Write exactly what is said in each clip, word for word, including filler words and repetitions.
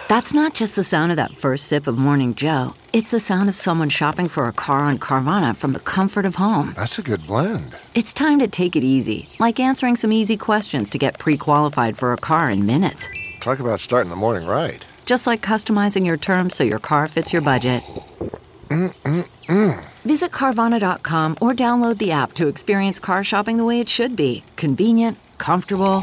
That's not just the sound of that first sip of Morning Joe. It's the sound of someone shopping for a car on Carvana from the comfort of home. That's a good blend. It's time to take it easy, like answering some easy questions to get pre-qualified for a car in minutes. Talk about starting the morning right. Just like customizing your terms so your car fits your budget. Mm-mm-mm. Visit Carvana dot com or download the app to experience car shopping the way it should be. Convenient, comfortable.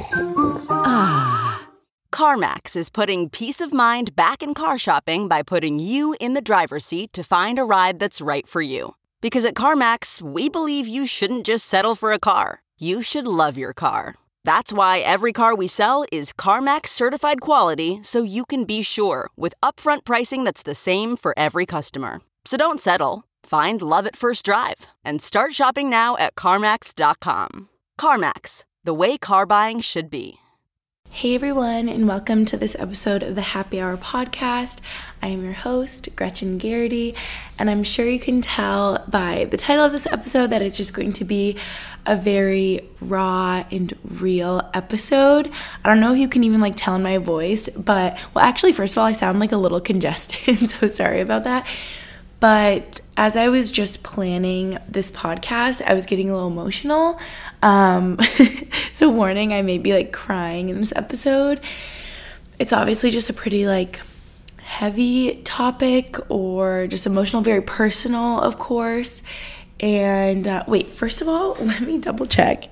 Ah. CarMax is putting peace of mind back in car shopping by putting you in the driver's seat to find a ride that's right for you. Because at CarMax, we believe you shouldn't just settle for a car. You should love your car. That's why every car we sell is CarMax certified quality, so you can be sure with upfront pricing that's the same for every customer. So don't settle. Find love at first drive and start shopping now at CarMax dot com. CarMax, the way car buying should be. Hey everyone, and welcome to this episode of the Happy Hour podcast. I am your host, Gretchen Garrity, and I'm sure you can tell by the title of this episode that it's just going to be a very raw and real episode. I don't know if you can even like tell in my voice, but, well, actually, first of all, I sound like a little congested, so sorry about that. But as I was just planning this podcast, I was getting a little emotional. Um, so warning, I may be like crying in this episode. It's obviously just a pretty like heavy topic or just emotional, very personal, of course. And uh, wait, first of all, let me double check.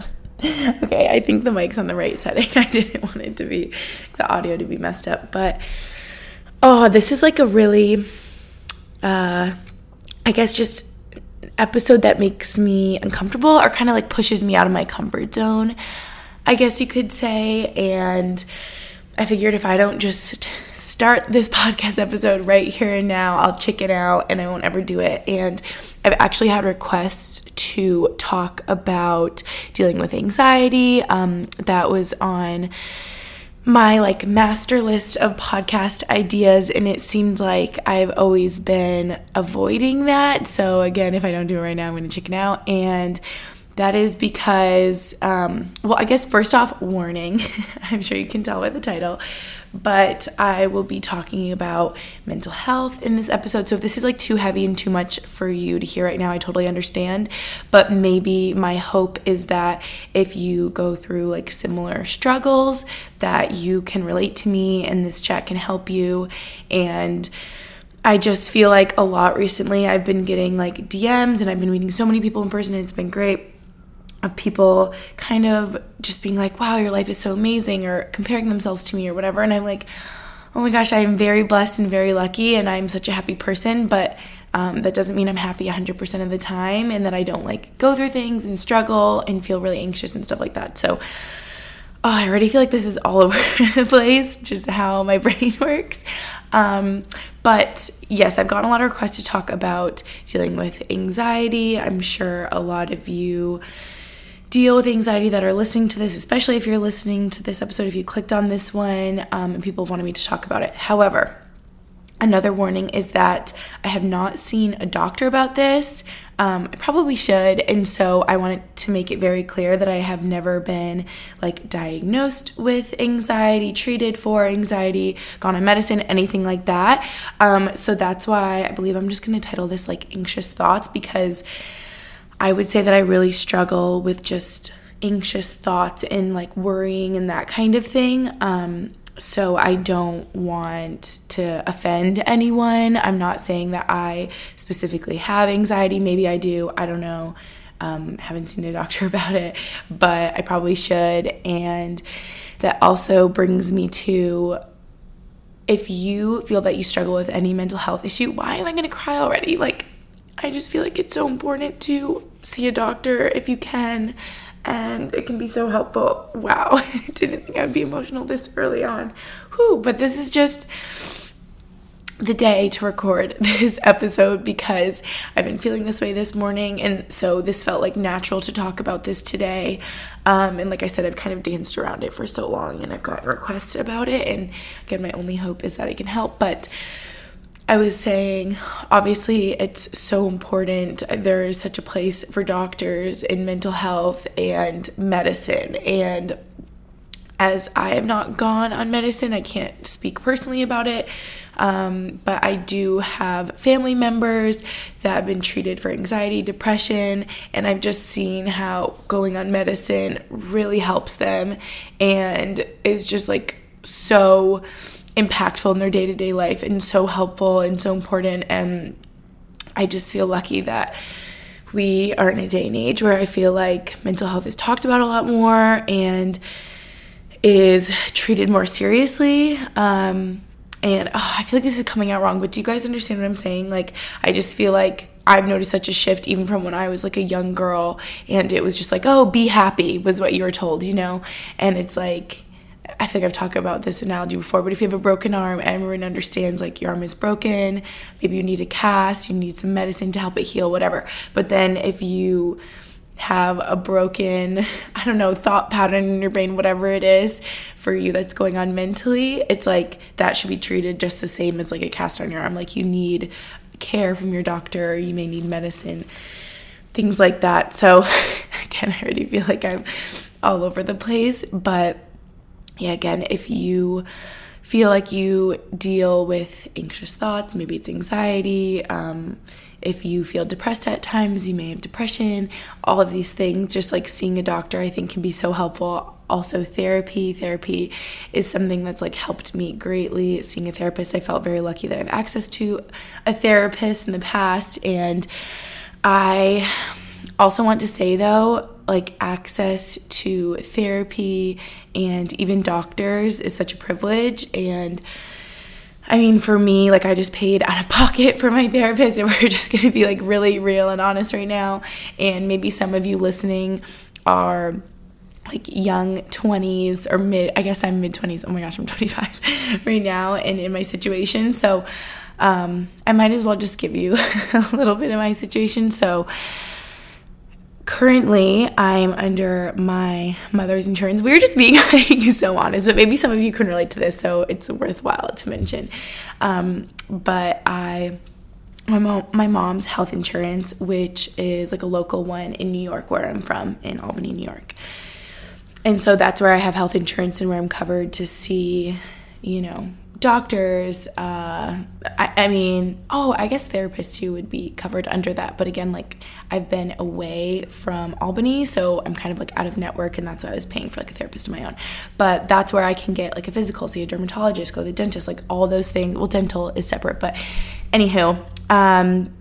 Okay, I think the mic's on the right setting. I didn't want it to be, the audio to be messed up. But, oh, this is like a really... Uh, I guess just episode that makes me uncomfortable or kind of like pushes me out of my comfort zone, I guess you could say. And I figured if I don't just start this podcast episode right here and now, I'll chicken out and I won't ever do it. And I've actually had requests to talk about dealing with anxiety. Um, that was on my like master list of podcast ideas, and it seemed like I've always been avoiding that. So again, if I don't do it right now, I'm going to chicken out. And that is because, um, well, I guess first off, warning, I'm sure you can tell by the title, but I will be talking about mental health in this episode. So if this is like too heavy and too much for you to hear right now, I totally understand. But maybe my hope is that if you go through like similar struggles, that you can relate to me and this chat can help you. And I just feel like a lot recently I've been getting like D Ms and I've been meeting so many people in person and it's been great, of people kind of just being like, wow, your life is so amazing, or comparing themselves to me or whatever. And I'm like, oh my gosh, I am very blessed and very lucky and I'm such a happy person, but um, that doesn't mean I'm happy one hundred percent of the time and that I don't like go through things and struggle and feel really anxious and stuff like that. So oh, I already feel like this is all over the place, just how my brain works. Um, but yes, I've gotten a lot of requests to talk about dealing with anxiety. I'm sure a lot of you deal with anxiety that are listening to this, especially if you're listening to this episode, if you clicked on this one, um, and people wanted me to talk about it. However, another warning is that I have not seen a doctor about this. Um, I probably should, and so I wanted to make it very clear that I have never been like diagnosed with anxiety, treated for anxiety, gone on medicine, anything like that. Um, so that's why I believe I'm just going to title this like Anxious Thoughts, because I would say that I really struggle with just anxious thoughts and like worrying and that kind of thing. Um, so I don't want to offend anyone. I'm not saying that I specifically have anxiety. Maybe I do. I don't know. Um, haven't seen a doctor about it, but I probably should. And that also brings me to, if you feel that you struggle with any mental health issue, why am I going to cry already? Like, I just feel like it's so important to see a doctor if you can, and it can be so helpful. Wow, I didn't think I would be emotional this early on. Whew, but this is just the day to record this episode because I've been feeling this way this morning, and so this felt like natural to talk about this today. Um, and like I said, I've kind of danced around it for so long, and I've gotten requests about it, and again, my only hope is that I can help. But I was saying, obviously, it's so important. There is such a place for doctors in mental health and medicine. And as I have not gone on medicine, I can't speak personally about it. Um, but I do have family members that have been treated for anxiety, depression, and I've just seen how going on medicine really helps them and is just like so impactful in their day-to-day life and so helpful and so important. And I just feel lucky that we are in a day and age where I feel like mental health is talked about a lot more and is treated more seriously. Um, and oh, I feel like this is coming out wrong, but do you guys understand what I'm saying? Like, I just feel like I've noticed such a shift even from when I was like a young girl, and it was just like, oh, be happy was what you were told, you know? And it's like, I think I've talked about this analogy before, but if you have a broken arm, everyone understands like your arm is broken, maybe you need a cast, you need some medicine to help it heal, whatever. But then if you have a broken, I don't know, thought pattern in your brain, whatever it is for you that's going on mentally, it's like that should be treated just the same as like a cast on your arm. Like you need care from your doctor, you may need medicine, things like that. So again, I already feel like I'm all over the place, but yeah, again, if you feel like you deal with anxious thoughts, maybe it's anxiety, um, if you feel depressed at times, you may have depression, all of these things, just like seeing a doctor, I think can be so helpful. Also therapy, therapy is something that's like helped me greatly. Seeing a therapist, I felt very lucky that I have access to a therapist in the past. And I also want to say though, like access to therapy and even doctors is such a privilege. And I mean, for me, like I just paid out of pocket for my therapist, and we're just going to be like really real and honest right now. And maybe some of you listening are like young twenties or mid, I guess I'm mid twenties. Oh my gosh, I'm twenty-five right now and in my situation. So um, I might as well just give you a little bit of my situation. So currently, I'm under my mother's insurance. We were just being like so honest, but maybe some of you can relate to this, so it's worthwhile to mention. Um, but I, my mom, my mom's health insurance, which is like a local one in New York, where I'm from, in Albany, New York. And so that's where I have health insurance and where I'm covered to see, you know, doctors, uh, I, I mean, oh, I guess therapists too would be covered under that. But again, like I've been away from Albany, so I'm kind of like out of network, and that's why I was paying for like a therapist of my own. But that's where I can get like a physical, see a dermatologist, go to the dentist, like all those things. Well, dental is separate, but anywho, um,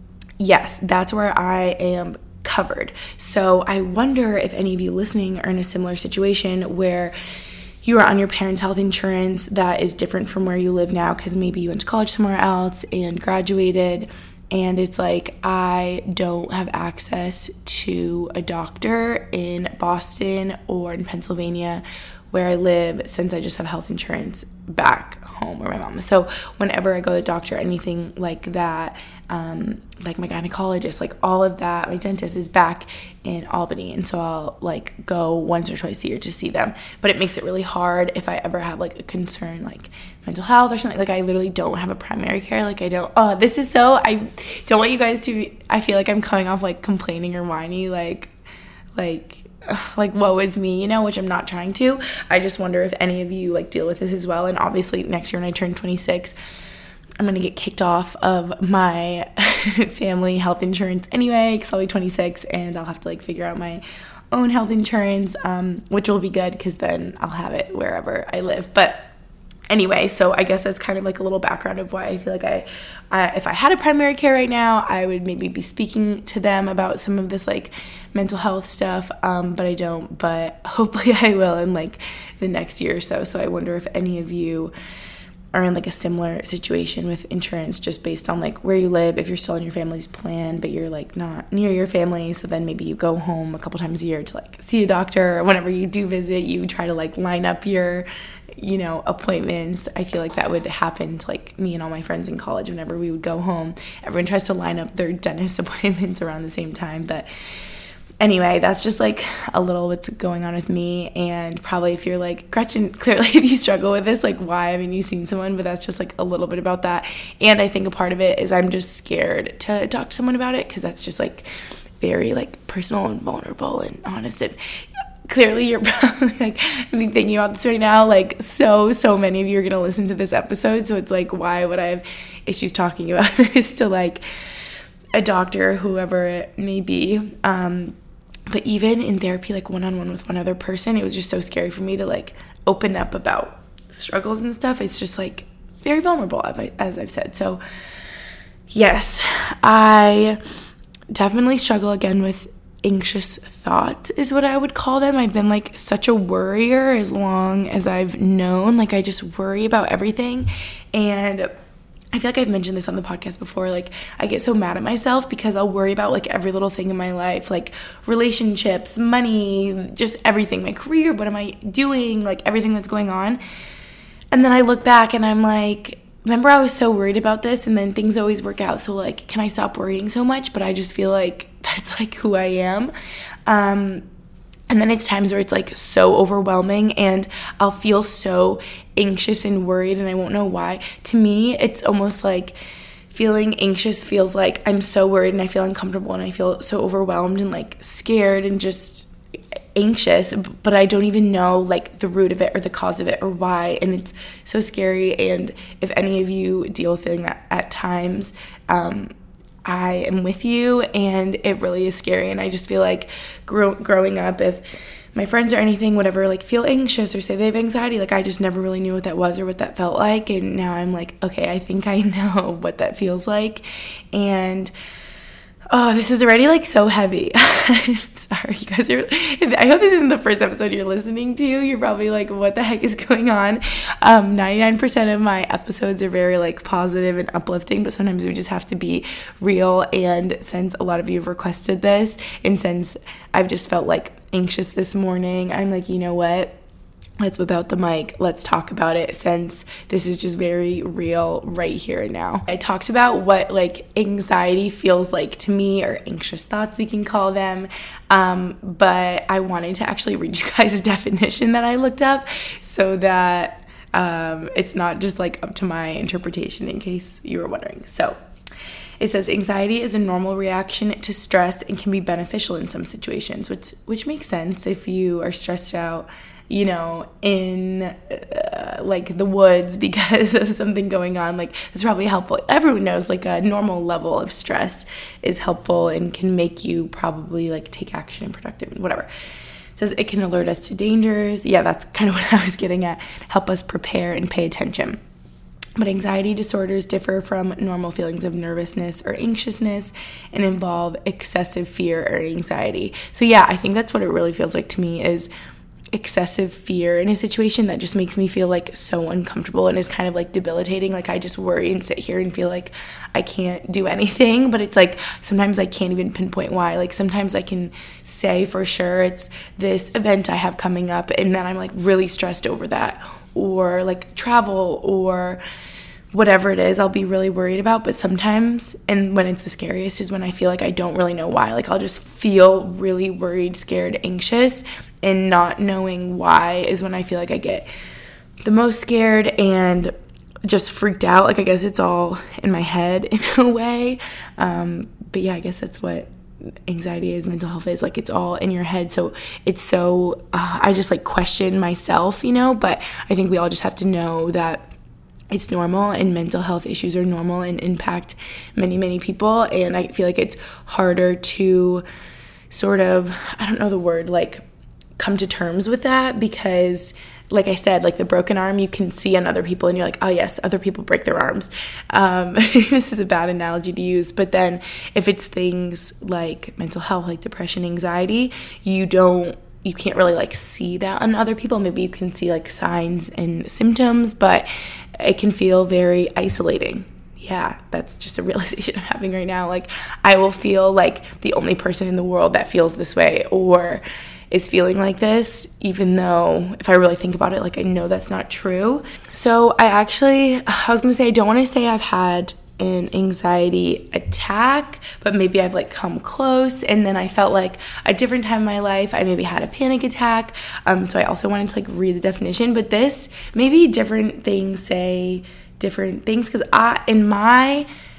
yes, that's where I am covered. So I wonder if any of you listening are in a similar situation where you are on your parents' health insurance that is different from where you live now, because maybe you went to college somewhere else and graduated, and it's like, I don't have access to a doctor in Boston or in Pennsylvania where I live, since I just have health insurance back home where my mom is. So whenever I go to the doctor, anything like that, um, like my gynecologist, like all of that, my dentist is back in Albany, and so I'll like go once or twice a year to see them. But it makes it really hard if I ever have like a concern like mental health or something. Like I literally don't have a primary care. Like I don't, oh, this is so, I don't want you guys to be, I feel like I'm coming off like complaining or whiny, like, like, like woe is me, you know, which I'm not trying to. I just wonder if any of you like deal with this as well. And obviously next year when I turn twenty-six, I'm gonna get kicked off of my family health insurance anyway, because I'll be twenty-six and I'll have to like figure out my own health insurance, um, which will be good because then I'll have it wherever I live. But anyway, so I guess that's kind of like a little background of why I feel like I, I, if I had a primary care right now, I would maybe be speaking to them about some of this like mental health stuff, um, but I don't, but hopefully I will in like the next year or so. So I wonder if any of you are in like a similar situation with insurance, just based on like where you live, if you're still in your family's plan, but you're like not near your family. So then maybe you go home a couple times a year to like see a doctor, or whenever you do visit, you try to like line up your, you know, appointments. I feel like that would happen to like me and all my friends in college. Whenever we would go home, everyone tries to line up their dentist appointments around the same time. But anyway, that's just like a little what's going on with me. And probably if you're like, Gretchen, clearly if you struggle with this, like why haven't you seen someone? But that's just like a little bit about that. And I think a part of it is I'm just scared to talk to someone about it, because that's just like very like personal and vulnerable and honest. And clearly you're probably like thinking about this right now. Like so, so many of you are going to listen to this episode. So it's like, why would I have issues talking about this to like a doctor, whoever it may be? Um, but even in therapy, like one-on-one with one other person, it was just so scary for me to like open up about struggles and stuff. It's just like very vulnerable, as I've said. So yes, I definitely struggle again with anxious thoughts is what I would call them. I've been like such a worrier as long as I've known. Like I just worry about everything. And I feel like I've mentioned this on the podcast before. Like I get so mad at myself because I'll worry about like every little thing in my life, like relationships, money, just everything, my career, what am I doing, like everything that's going on. And then I look back and I'm like, remember I was so worried about this, and then things always work out. So like, can I stop worrying so much? But I just feel like that's like who I am. Um, and then it's times where it's like so overwhelming and I'll feel so anxious and worried and I won't know why. To me, it's almost like feeling anxious feels like I'm so worried and I feel uncomfortable and I feel so overwhelmed and like scared and just anxious, but I don't even know like the root of it or the cause of it or why, and it's so scary. And if any of you deal with feeling that at times, um, I am with you, and it really is scary. And I just feel like grow- growing up, if my friends or anything would ever like feel anxious or say they have anxiety, like I just never really knew what that was or what that felt like, and now I'm like, okay, I think I know what that feels like. And oh, this is already like so heavy. I'm sorry, you guys are, I hope this isn't the first episode you're listening to. You're probably like, what the heck is going on? Um, ninety-nine percent of my episodes are very like positive and uplifting, but sometimes we just have to be real. And since a lot of you have requested this, and since I've just felt like anxious this morning, I'm like, you know what? Let's whip out the mic. Let's talk about it, since this is just very real right here and now. I talked about what like anxiety feels like to me, or anxious thoughts we can call them. Um, but I wanted to actually read you guys a definition that I looked up so that um, it's not just like up to my interpretation, in case you were wondering. So it says anxiety is a normal reaction to stress and can be beneficial in some situations, which which makes sense if you are stressed out, you know, in uh, like the woods because of something going on. Like it's probably helpful. Everyone knows like a normal level of stress is helpful and can make you probably like take action and productive and whatever. It says it can alert us to dangers. Yeah, that's kind of what I was getting at. Help us prepare and pay attention. But anxiety disorders differ from normal feelings of nervousness or anxiousness and involve excessive fear or anxiety. So yeah, I think that's what it really feels like to me, is excessive fear in a situation that just makes me feel like so uncomfortable and is kind of like debilitating. Like I just worry and sit here and feel like I can't do anything, but it's like sometimes I can't even pinpoint why. Like sometimes I can say for sure it's this event I have coming up, and then I'm like really stressed over that, or like travel or whatever it is I'll be really worried about. But sometimes, and when it's the scariest, is when I feel like I don't really know why. Like I'll just feel really worried, scared, anxious, and not knowing why is when I feel like I get the most scared and just freaked out. Like I guess it's all in my head in a way. Um, but yeah, I guess that's what anxiety is, mental health is. Like it's all in your head. So it's so, uh, I just like question myself, you know, but I think we all just have to know that it's normal, and mental health issues are normal and impact many, many people. And I feel like it's harder to sort of, I don't know the word, like come to terms with that, because like I said, like the broken arm, you can see on other people and you're like, oh yes, other people break their arms. Um, this is a bad analogy to use, but then if it's things like mental health, like depression, anxiety, you don't, you can't really like see that on other people. Maybe you can see like signs and symptoms, but it can feel very isolating. Yeah, that's just a realization I'm having right now. Like I will feel like the only person in the world that feels this way or is feeling like this, even though if I really think about it, like I know that's not true. So I actually, I was gonna say, I don't want to say I've had an anxiety attack, but maybe I've like come close, and then I felt like a different time in my life I maybe had a panic attack. Um, so I also wanted to like read the definition, but this maybe different things say different things, because I in my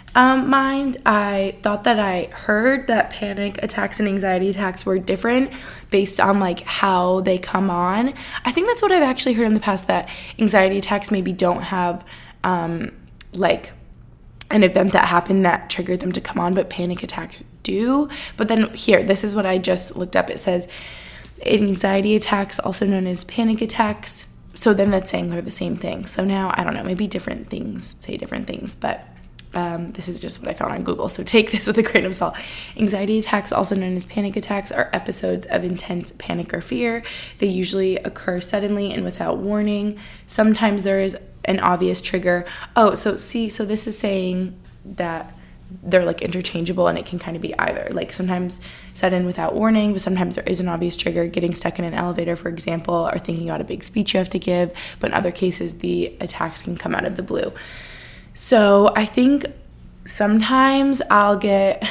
um, mind. I thought that I heard that panic attacks and anxiety attacks were different based on like how they come on. I think that's what I've actually heard in the past, that anxiety attacks maybe don't have um, like an event that happened that triggered them to come on, but panic attacks do. But then here, this is what I just looked up. It says anxiety attacks, also known as panic attacks. So then that's saying they're the same thing. So now, I don't know, maybe different things say different things, but um, this is just what I found on Google. So take this with a grain of salt. Anxiety attacks, also known as panic attacks, are episodes of intense panic or fear. They usually occur suddenly and without warning. Sometimes there is an obvious trigger. Oh, so see, so this is saying that they're like interchangeable, and it can kind of be either. Like sometimes sudden without warning, but sometimes there is an obvious trigger, getting stuck in an elevator, for example, or thinking about a big speech you have to give. But in other cases, the attacks can come out of the blue. So I think sometimes I'll get,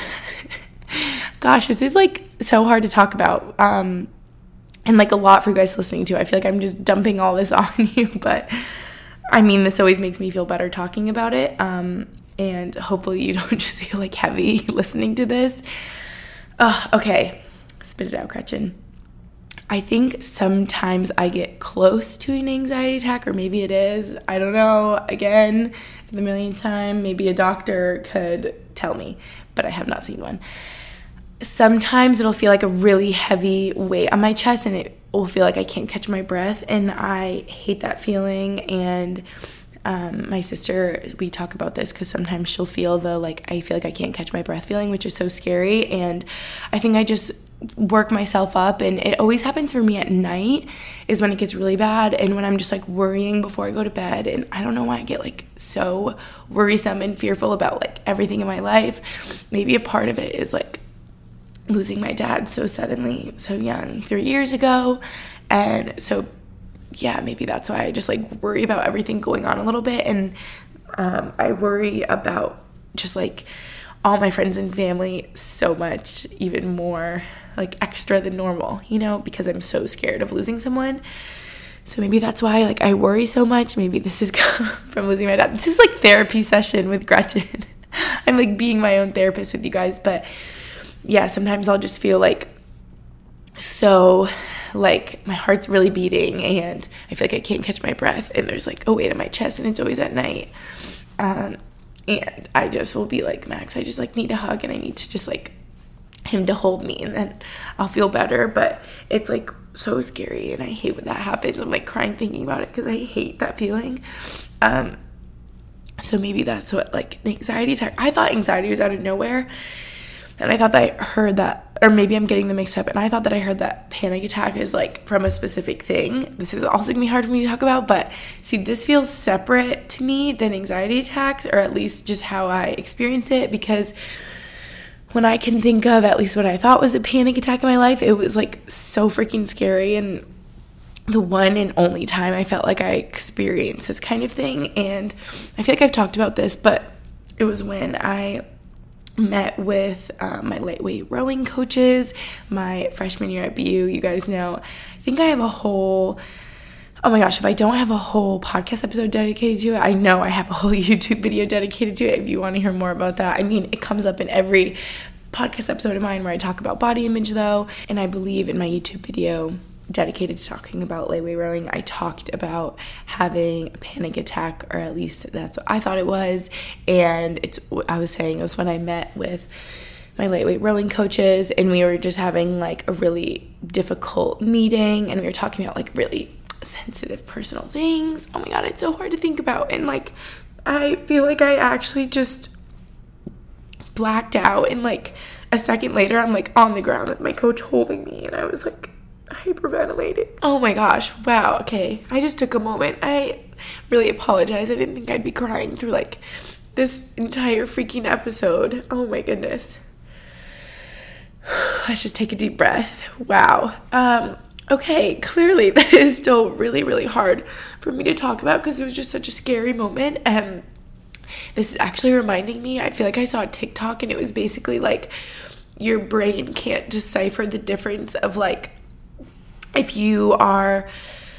gosh, this is like so hard to talk about. Um, and like a lot for you guys listening to. I feel like I'm just dumping all this on you, but I mean, this always makes me feel better talking about it. Um, and hopefully you don't just feel like heavy listening to this. Uh, okay, spit it out, Gretchen. I think sometimes I get close to an anxiety attack, or maybe it is. I don't know. Again, for the millionth time, maybe a doctor could tell me, but I have not seen one. Sometimes it'll feel like a really heavy weight on my chest, and it will feel like I can't catch my breath, and I hate that feeling. And um, my sister, we talk about this because sometimes she'll feel the, like, I feel like I can't catch my breath feeling, which is so scary. And I think I just work myself up, and it always happens for me at night is when it gets really bad, and when I'm just like worrying before I go to bed. And I don't know why I get like so worrisome and fearful about like everything in my life. Maybe a part of it is like losing my dad so suddenly, so young, three years ago. And so yeah, maybe that's why I just like worry about everything going on a little bit. And um, I worry about just like all my friends and family so much, even more like extra than normal, you know, because I'm so scared of losing someone. So maybe that's why like I worry so much. Maybe this is from losing my dad. This is like therapy session with Gretchen. I'm like being my own therapist with you guys. But yeah, sometimes I'll just feel like so like my heart's really beating, and I feel like I can't catch my breath, and there's like a weight in my chest, and it's always at night. Um, and I just will be like, Max, I just like need a hug, and I need to just like him to hold me, and then I'll feel better. But it's like so scary, and I hate when that happens. I'm like crying thinking about it because I hate that feeling. Um, so maybe that's what like an anxiety attack. I thought anxiety was out of nowhere, and I thought that I heard that, or maybe I'm getting them mixed up, and I thought that I heard that panic attack is like from a specific thing. This is also gonna be hard for me to talk about, but see, this feels separate to me than anxiety attacks, or at least just how I experience it, because when I can think of at least what I thought was a panic attack in my life, it was like so freaking scary, and the one and only time I felt like I experienced this kind of thing. And I feel like I've talked about this, but it was when I met with um, my lightweight rowing coaches my freshman year at B U. You guys know, I think I have a whole, oh my gosh, if I don't have a whole podcast episode dedicated to it, I know I have a whole YouTube video dedicated to it if you want to hear more about that. I mean, it comes up in every podcast episode of mine where I talk about body image though, and I believe in my YouTube video dedicated to talking about lightweight rowing, I talked about having a panic attack, or at least that's what I thought it was. And it's, I was saying it was when I met with my lightweight rowing coaches, and we were just having like a really difficult meeting, and we were talking about like really sensitive personal things. Oh my god, it's so hard to think about. And like I feel like I actually just blacked out, and like a second later I'm like on the ground with my coach holding me, and I was like hyperventilating. Oh my gosh, wow, okay, I just took a moment. I really apologize. I didn't think I'd be crying through like this entire freaking episode. Oh my goodness. Let's just take a deep breath. Wow. Um okay, clearly that is still really really hard for me to talk about because it was just such a scary moment. And this is actually reminding me, I feel like I saw a TikTok, and it was basically like your brain can't decipher the difference of like if you are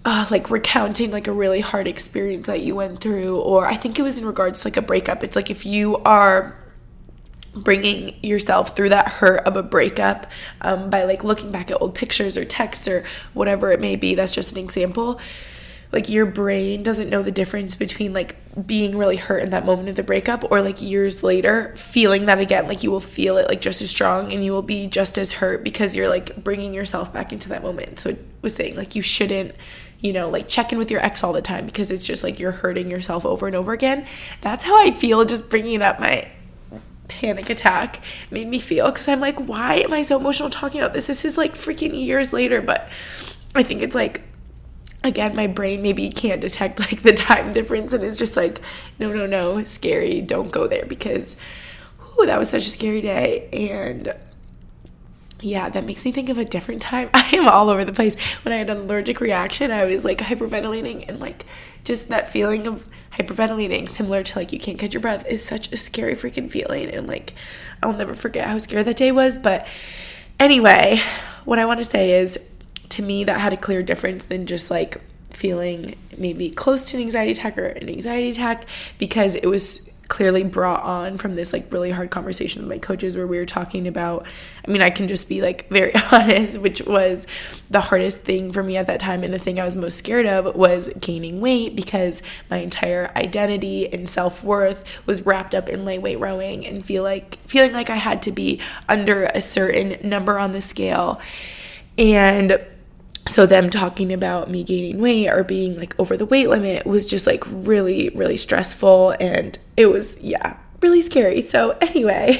uh, like recounting like a really hard experience that you went through, or I think it was in regards to like a breakup. It's like if you are bringing yourself through that hurt of a breakup um, by like looking back at old pictures or texts or whatever it may be, that's just an example. Like your brain doesn't know the difference between like being really hurt in that moment of the breakup or like years later feeling that again. Like you will feel it like just as strong and you will be just as hurt because you're like bringing yourself back into that moment. So it was saying like you shouldn't, you know, like check in with your ex all the time because it's just like you're hurting yourself over and over again. That's how I feel just bringing up my panic attack made me feel, because I'm like, why am I so emotional talking about this? This is like freaking years later. But I think it's like, again, my brain maybe can't detect like the time difference and it's just like, no, no, no, scary, don't go there, because whew, that was such a scary day. And yeah, that makes me think of a different time. I am all over the place. When I had an allergic reaction, I was like hyperventilating, and like just that feeling of hyperventilating, similar to like you can't catch your breath, is such a scary freaking feeling. And like I'll never forget how scary that day was. But anyway, what I want to say is, to me, that had a clear difference than just like feeling maybe close to an anxiety attack or an anxiety attack, because it was clearly brought on from this like really hard conversation with my coaches where we were talking about, I mean, I can just be like very honest, which was the hardest thing for me at that time. And the thing I was most scared of was gaining weight, because my entire identity and self-worth was wrapped up in lightweight rowing and feel like feeling like I had to be under a certain number on the scale. And so them talking about me gaining weight or being like over the weight limit was just like really, really stressful. And it was, yeah, really scary. So anyway,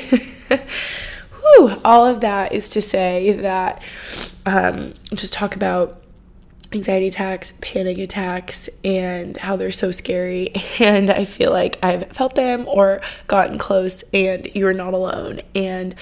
whew, all of that is to say that um, just talk about anxiety attacks, panic attacks, and how they're so scary. And I feel like I've felt them or gotten close, and you're not alone. And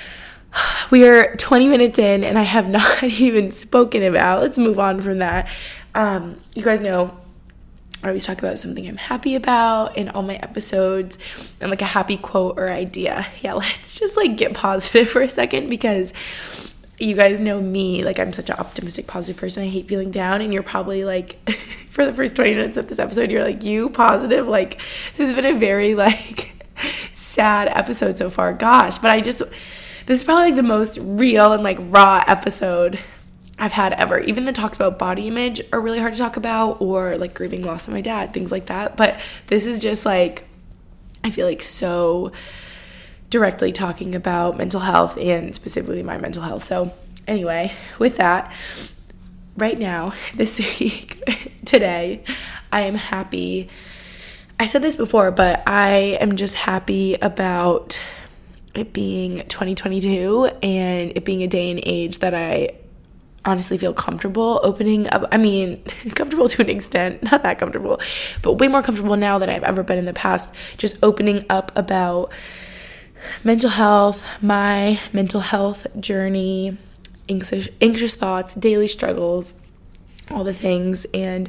we are twenty minutes in and I have not even spoken about, let's move on from that. Um, you guys know I always talk about something I'm happy about in all my episodes, and like a happy quote or idea. Yeah, let's just like get positive for a second, because you guys know me, like I'm such an optimistic, positive person. I hate feeling down, and you're probably like, for the first twenty minutes of this episode, you're like, you positive? Like, this has been a very like sad episode so far. Gosh, but I just... This is probably like the most real and like raw episode I've had ever. Even the talks about body image are really hard to talk about, or like grieving loss of my dad, things like that. But this is just like, I feel like so directly talking about mental health, and specifically my mental health. So anyway, with that, right now, this week, today, I am happy. I said this before, but I am just happy about it being twenty twenty-two and it being a day and age that I honestly feel comfortable opening up. I mean, comfortable to an extent, not that comfortable, but way more comfortable now than I've ever been in the past, just opening up about mental health, my mental health journey, anxious, anxious thoughts, daily struggles, all the things, and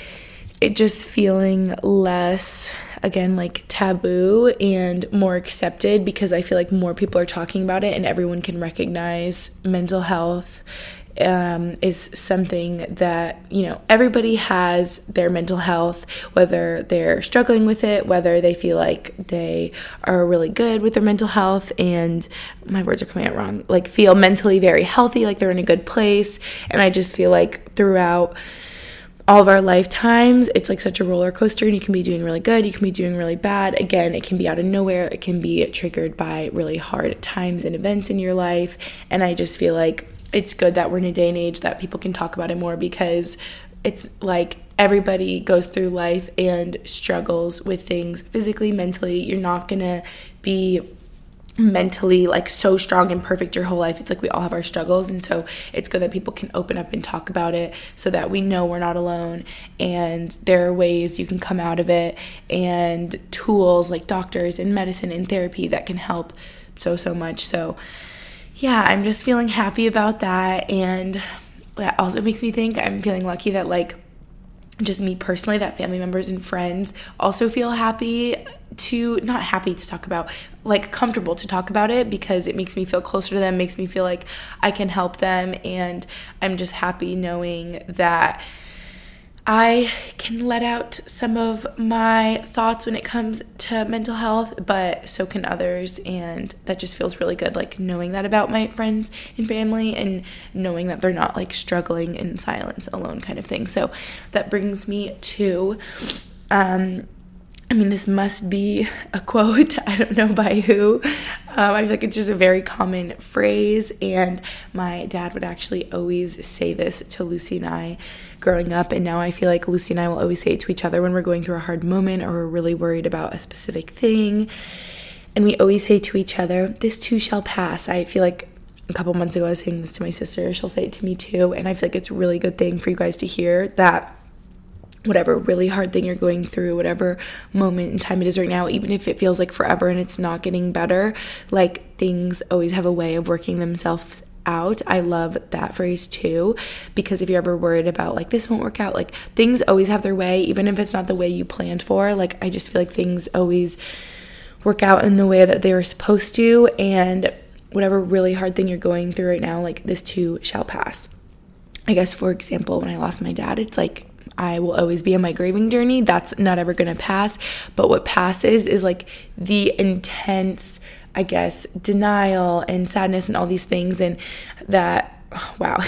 it just feeling less, again, like taboo and more accepted, because I feel like more people are talking about it and everyone can recognize mental health um, is something that, you know, everybody has their mental health, whether they're struggling with it, whether they feel like they are really good with their mental health, and my words are coming out wrong, like feel mentally very healthy, like they're in a good place. And I just feel like throughout all of our lifetimes, it's like such a roller coaster, and you can be doing really good, you can be doing really bad. Again, it can be out of nowhere, it can be triggered by really hard times and events in your life. And I just feel like it's good that we're in a day and age that people can talk about it more, because it's like everybody goes through life and struggles with things physically, mentally. You're not gonna be mentally like so strong and perfect your whole life. It's like we all have our struggles, and so it's good that people can open up and talk about it so that we know we're not alone, and there are ways you can come out of it, and tools like doctors and medicine and therapy that can help so so much. So yeah, I'm just feeling happy about that. And that also makes me think I'm feeling lucky that like just me personally, that family members and friends also feel happy to, not happy to talk about, like comfortable to talk about it, because it makes me feel closer to them, makes me feel like I can help them. And I'm just happy knowing that I can let out some of my thoughts when it comes to mental health, but so can others, and that just feels really good, like knowing that about my friends and family and knowing that they're not like struggling in silence alone kind of thing. So that brings me to um I mean, this must be a quote. I don't know by who. Um, I feel like it's just a very common phrase, and my dad would actually always say this to Lucy and I growing up, and now I feel like Lucy and I will always say it to each other when we're going through a hard moment or we're really worried about a specific thing, and we always say to each other, "This too shall pass." I feel like a couple months ago I was saying this to my sister. She'll say it to me too, and I feel like it's a really good thing for you guys to hear that whatever really hard thing you're going through, whatever moment in time it is right now, even if it feels like forever and it's not getting better, like things always have a way of working themselves out. I love that phrase too, because if you're ever worried about like this won't work out, like things always have their way, even if it's not the way you planned for. Like I just feel like things always work out in the way that they were supposed to, and whatever really hard thing you're going through right now, like this too shall pass. I guess, for example, when I lost my dad, it's like I will always be on my grieving journey. That's not ever going to pass. But what passes is like the intense, I guess, denial and sadness and all these things. And that, oh, wow.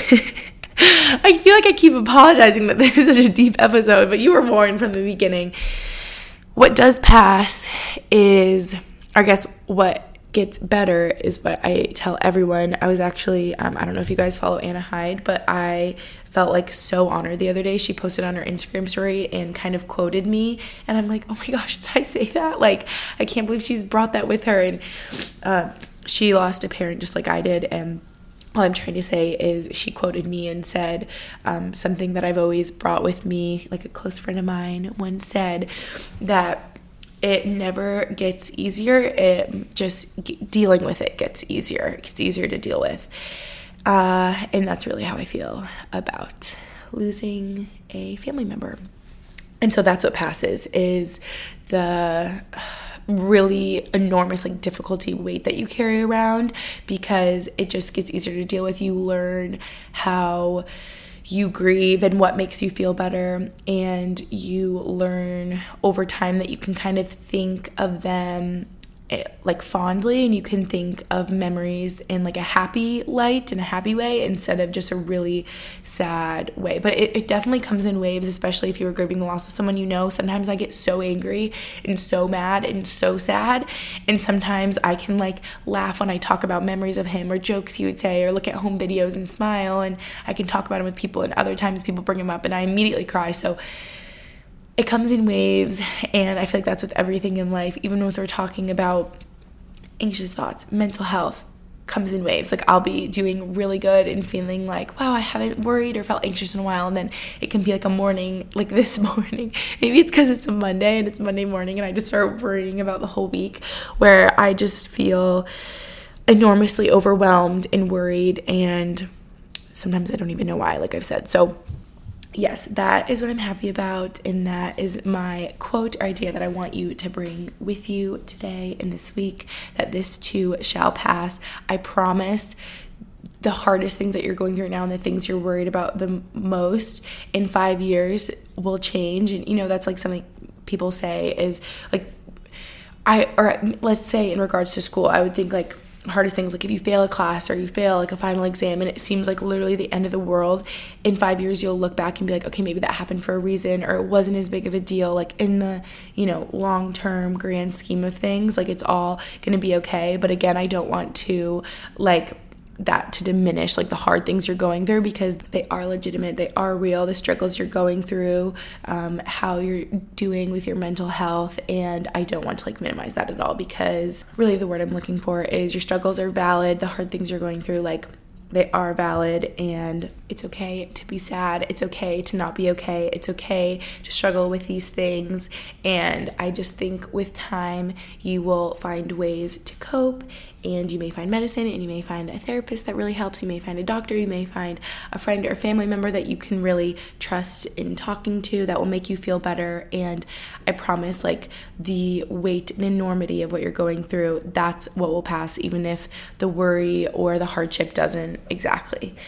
I feel like I keep apologizing that this is such a deep episode, but you were warned from the beginning. What does pass is, I guess, what gets better is what I tell everyone. I was actually, um, I don't know if you guys follow Anna Hyde, but I felt like so honored the other day. She posted on her Instagram story and kind of quoted me, and I'm like, oh my gosh, did I say that? Like, I can't believe she's brought that with her. And uh, she lost a parent just like I did, and all I'm trying to say is she quoted me and said um, something that I've always brought with me. Like a close friend of mine once said that it never gets easier. It just dealing with it gets easier. It gets easier to deal with. Uh, and that's really how I feel about losing a family member. And so that's what passes, is the really enormous, like, difficulty weight that you carry around, because it just gets easier to deal with. You learn how you grieve and what makes you feel better, and you learn over time that you can kind of think of them like fondly, and you can think of memories in like a happy light, in a happy way, instead of just a really sad way. But it, it definitely comes in waves, especially if you were grieving the loss of someone you know. Sometimes I get so angry and so mad and so sad, and sometimes I can like laugh when I talk about memories of him or jokes he would say, or look at home videos and smile, and I can talk about him with people, and other times people bring him up and I immediately cry. So it comes in waves, and I feel like that's with everything in life. Even when we're talking about anxious thoughts, mental health comes in waves. Like, I'll be doing really good and feeling like, wow, I haven't worried or felt anxious in a while, and then it can be like a morning, like this morning. Maybe it's because it's a Monday and it's Monday morning and I just start worrying about the whole week, where I just feel enormously overwhelmed and worried, and sometimes I don't even know why, like I've said. So yes, that is what I'm happy about, and that is my quote or idea that I want you to bring with you today and this week, that this too shall pass. I promise the hardest things that you're going through now and the things you're worried about the most in five years will change. And, you know, that's like something people say is like, I, or let's say in regards to school, I would think like, hardest things, like if you fail a class or you fail like a final exam and it seems like literally the end of the world, in five years you'll look back and be like, okay, maybe that happened for a reason, or it wasn't as big of a deal. Like in the, you know, long-term grand scheme of things, like it's all gonna be okay. But again, I don't want to like that to diminish like the hard things you're going through, because they are legitimate, they are real, the struggles you're going through, um, how you're doing with your mental health, and I don't want to like minimize that at all, because really the word I'm looking for is your struggles are valid, the hard things you're going through, like they are valid, and it's okay to be sad, it's okay to not be okay, it's okay to struggle with these things. And I just think with time you will find ways to cope, and you may find medicine, and you may find a therapist that really helps, you may find a doctor, you may find a friend or a family member that you can really trust in talking to that will make you feel better. And I promise, like, the weight and enormity of what you're going through, that's what will pass, even if the worry or the hardship doesn't exactly.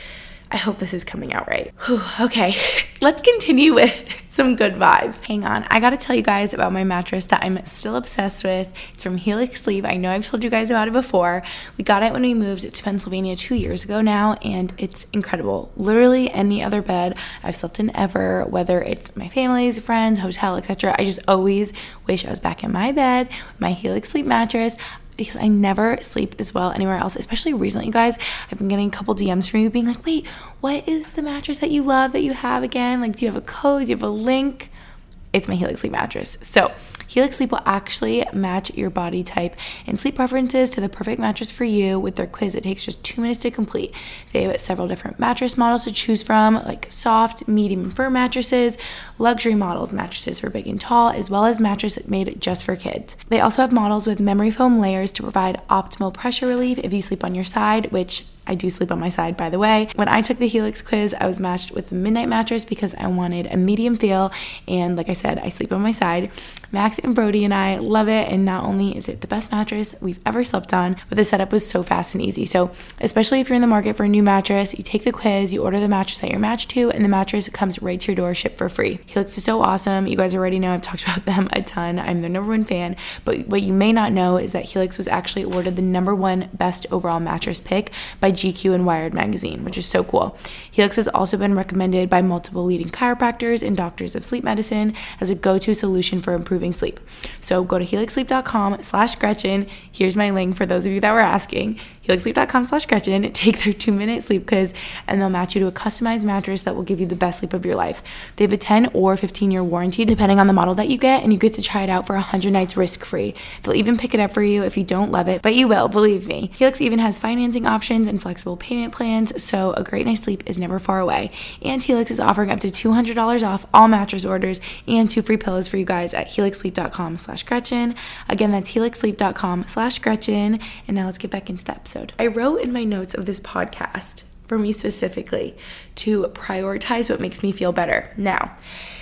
I hope this is coming out right. Whew, okay, let's continue with some good vibes. Hang on, I gotta tell you guys about my mattress that I'm still obsessed with. It's from Helix Sleep. I know I've told you guys about it before. We got it when we moved to Pennsylvania two years ago now, and it's incredible. Literally any other bed I've slept in ever, whether it's my family's, friends, hotel, et cetera. I just always wish I was back in my bed with my Helix Sleep mattress, because I never sleep as well anywhere else, especially recently, you guys. I've been getting a couple D Ms from you being like, wait, what is the mattress that you love that you have again? Like, do you have a code? Do you have a link? It's my Helix Sleep mattress. So Helix Sleep will actually match your body type and sleep preferences to the perfect mattress for you with their quiz. It takes just two minutes to complete. They have several different mattress models to choose from, like soft, medium, and firm mattresses, luxury models, mattresses for big and tall, as well as mattresses made just for kids. They also have models with memory foam layers to provide optimal pressure relief if you sleep on your side, which I do sleep on my side, by the way. When I took the Helix quiz, I was matched with the Midnight mattress because I wanted a medium feel, and like I said, I sleep on my side. Max and Brody and I love it, and not only is it the best mattress we've ever slept on, but the setup was so fast and easy. So especially if you're in the market for a new mattress, you take the quiz, you order the mattress that you're matched to, and the mattress comes right to your door, shipped for free. Helix is so awesome. You guys already know I've talked about them a ton. I'm their number one fan, but what you may not know is that Helix was actually awarded the number one best overall mattress pick by G Q and Wired magazine, which is so cool. Helix has also been recommended by multiple leading chiropractors and doctors of sleep medicine as a go-to solution for improving sleep. So go to helix sleep dot com slash Gretchen. Here's my link for those of you that were asking. helix sleep dot com slash Gretchen. Take their two-minute sleep quiz, and they'll match you to a customized mattress that will give you the best sleep of your life. They have a ten or fifteen year warranty depending on the model that you get, and you get to try it out for one hundred nights risk-free. They'll even pick it up for you if you don't love it, but you will, believe me. Helix even has financing options and flexible payment plans, so a great night's sleep is never far away. And Helix is offering up to two hundred dollars off all mattress orders and two free pillows for you guys at helix sleep dot com slash Gretchen. Again, that's helix sleep dot com slash Gretchen. And now let's get back into the episode. I wrote in my notes of this podcast, for me specifically, to prioritize what makes me feel better. Now,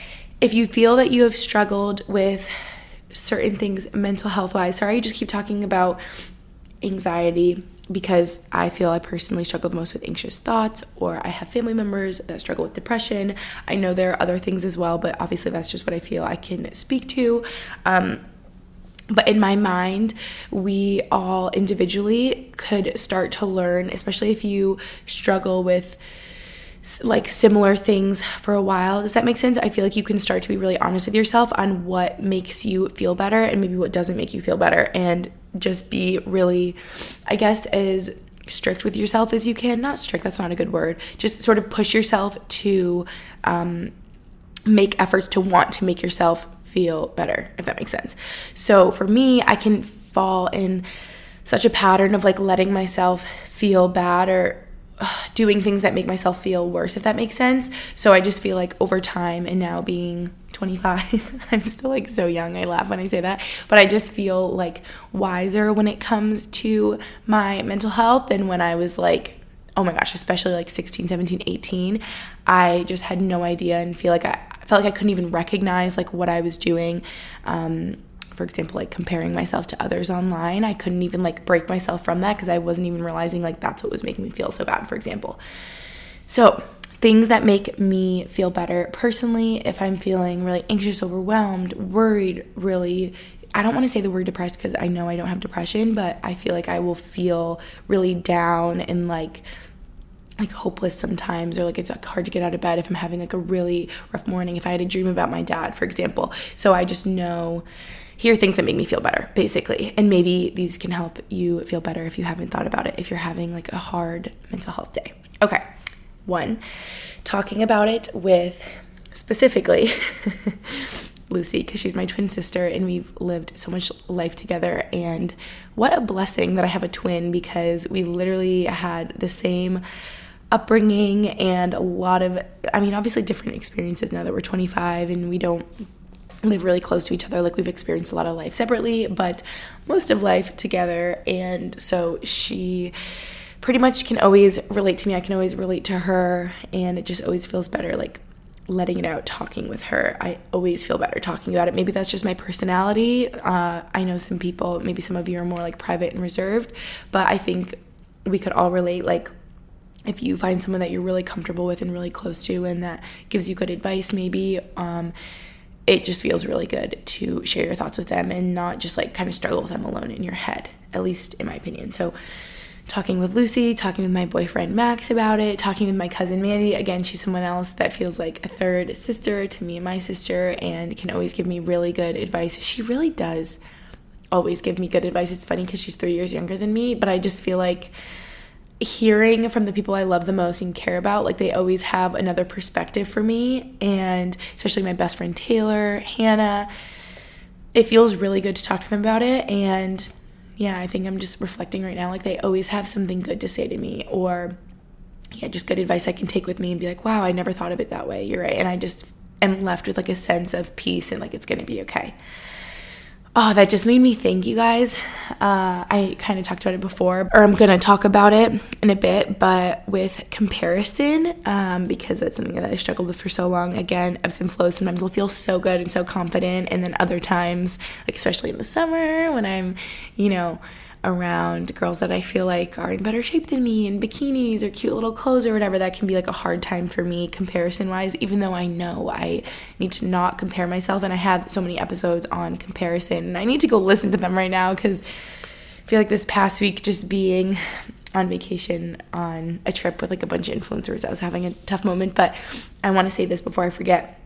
if you feel that you have struggled with certain things mental health wise, sorry, I just keep talking about anxiety because I feel I personally struggle the most with anxious thoughts, or I have family members that struggle with depression. I know there are other things as well, but obviously that's just what I feel I can speak to. Um, But in my mind, we all individually could start to learn, especially if you struggle with like similar things for a while. Does that make sense? I feel like you can start to be really honest with yourself on what makes you feel better and maybe what doesn't make you feel better, and just be really, I guess, as strict with yourself as you can. Not strict, that's not a good word. Just sort of push yourself to um, make efforts to want to make yourself feel better, if that makes sense. So for me, I can fall in such a pattern of like letting myself feel bad or uh, doing things that make myself feel worse, if that makes sense. So I just feel like over time, and now being twenty-five, I'm still like so young, I laugh when I say that, but I just feel like wiser when it comes to my mental health than when I was like, oh my gosh, especially like sixteen, seventeen, eighteen. I just had no idea and feel like I, I felt like I couldn't even recognize like what I was doing. Um, for example, like comparing myself to others online. I couldn't even like break myself from that because I wasn't even realizing like that's what was making me feel so bad, for example. So things that make me feel better personally, if I'm feeling really anxious, overwhelmed, worried, really, I don't want to say the word depressed because I know I don't have depression, but I feel like I will feel really down and like like hopeless sometimes, or like it's like hard to get out of bed if I'm having like a really rough morning, if I had a dream about my dad, for example. So I just know, here are things that make me feel better, basically. And maybe these can help you feel better if you haven't thought about it, if you're having like a hard mental health day. Okay, one, talking about it with specifically Lucy, because she's my twin sister and we've lived so much life together, and what a blessing that I have a twin, because we literally had the same upbringing and a lot of, I mean, obviously different experiences now that we're twenty-five and we don't live really close to each other. Like, we've experienced a lot of life separately, but most of life together. And so she pretty much can always relate to me. I can always relate to her, and it just always feels better, like letting it out, talking with her. I always feel better talking about it. Maybe that's just my personality. Uh, I know some people, maybe some of you are more like private and reserved, but I think we could all relate. Like, if you find someone that you're really comfortable with and really close to and that gives you good advice maybe, um, it just feels really good to share your thoughts with them and not just like kind of struggle with them alone in your head, at least in my opinion. So talking with Lucy, talking with my boyfriend Max about it, talking with my cousin Mandy, again, she's someone else that feels like a third sister to me and my sister and can always give me really good advice. She really does always give me good advice. It's funny because she's three years younger than me, but I just feel like hearing from the people I love the most and care about, like they always have another perspective for me, and especially my best friend Taylor, Hannah, it feels really good to talk to them about it. And yeah, I think I'm just reflecting right now, like they always have something good to say to me, or yeah, just good advice I can take with me and be like, wow, I never thought of it that way. You're right. And I just am left with like a sense of peace and like it's going to be okay. Oh, that just made me think, you guys. Uh, I kind of talked about it before, or I'm going to talk about it in a bit, but with comparison, um, because that's something that I struggled with for so long. Again, ebbs and flows. Sometimes I'll feel so good and so confident, and then other times, like especially in the summer when I'm, you know, around girls that I feel like are in better shape than me in bikinis or cute little clothes or whatever, that can be like a hard time for me comparison wise, even though I know I need to not compare myself. And I have so many episodes on comparison and I need to go listen to them right now because I feel like this past week just being on vacation on a trip with like a bunch of influencers, I was having a tough moment. But I want to say this before I forget.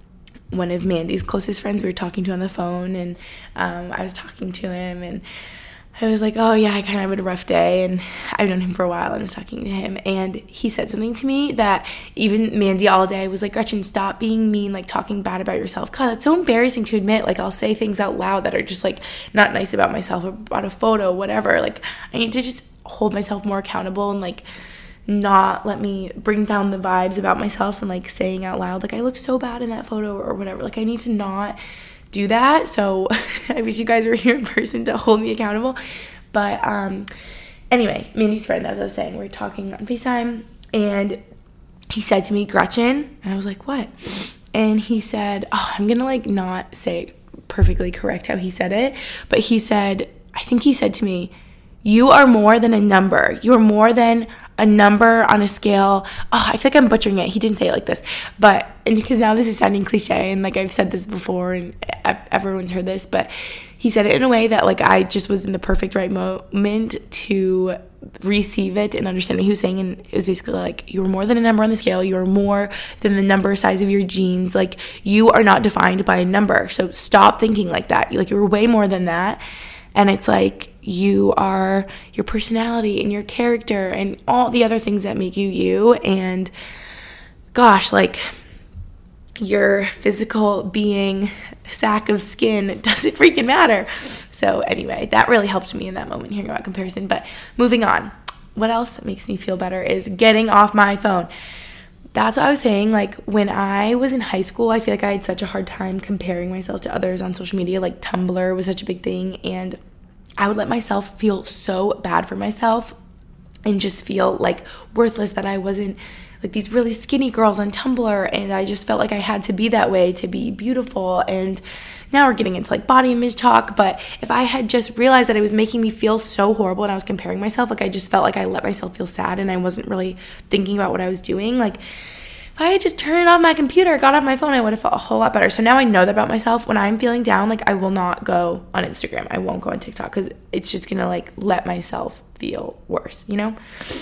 One of Mandy's closest friends we were talking to on the phone, and um, I was talking to him and I was like, oh yeah, I kind of had a rough day, and I've known him for a while, and I was talking to him, and he said something to me that even Mandy all day was like, Gretchen, stop being mean, like talking bad about yourself. God, that's so embarrassing to admit. Like, I'll say things out loud that are just like not nice about myself, or about a photo, whatever. Like, I need to just hold myself more accountable and like not let me bring down the vibes about myself and like saying out loud, like, I look so bad in that photo or whatever. Like, I need to not do that. So I wish you guys were here in person to hold me accountable. But um anyway, Mandy's friend, as I was saying, we we're talking on FaceTime, and he said to me, Gretchen, and I was like, what? And he said, oh, I'm gonna like not say perfectly correct how he said it, but he said, I think he said to me, you are more than a number. You are more than a number on a scale. Oh, I feel like I'm butchering it. He didn't say it like this, but, and because now this is sounding cliche, and like I've said this before and everyone's heard this, but he said it in a way that like I just was in the perfect right moment to receive it and understand what he was saying. And it was basically like, you are more than a number on the scale. You are more than the number size of your jeans. Like, you are not defined by a number. So stop thinking like that. Like, you're way more than that. And it's like, you are your personality and your character and all the other things that make you you. And gosh, like, your physical being, sack of skin, doesn't freaking matter. So anyway, that really helped me in that moment, hearing about comparison. But moving on, what else makes me feel better is getting off my phone. That's what I was saying. Like, when I was in high school, I feel like I had such a hard time comparing myself to others on social media. Like, Tumblr was such a big thing, and I would let myself feel so bad for myself and just feel like worthless, that I wasn't like these really skinny girls on Tumblr, and I just felt like I had to be that way to be beautiful. And now we're getting into like body image talk, but if I had just realized that it was making me feel so horrible and I was comparing myself, like I just felt like I let myself feel sad and I wasn't really thinking about what I was doing. Like, if I had just turned off my computer, got off my phone, I would have felt a whole lot better. So now I know that about myself. When I'm feeling down, like, I will not go on Instagram. I won't go on TikTok, because it's just gonna like let myself feel worse, you know?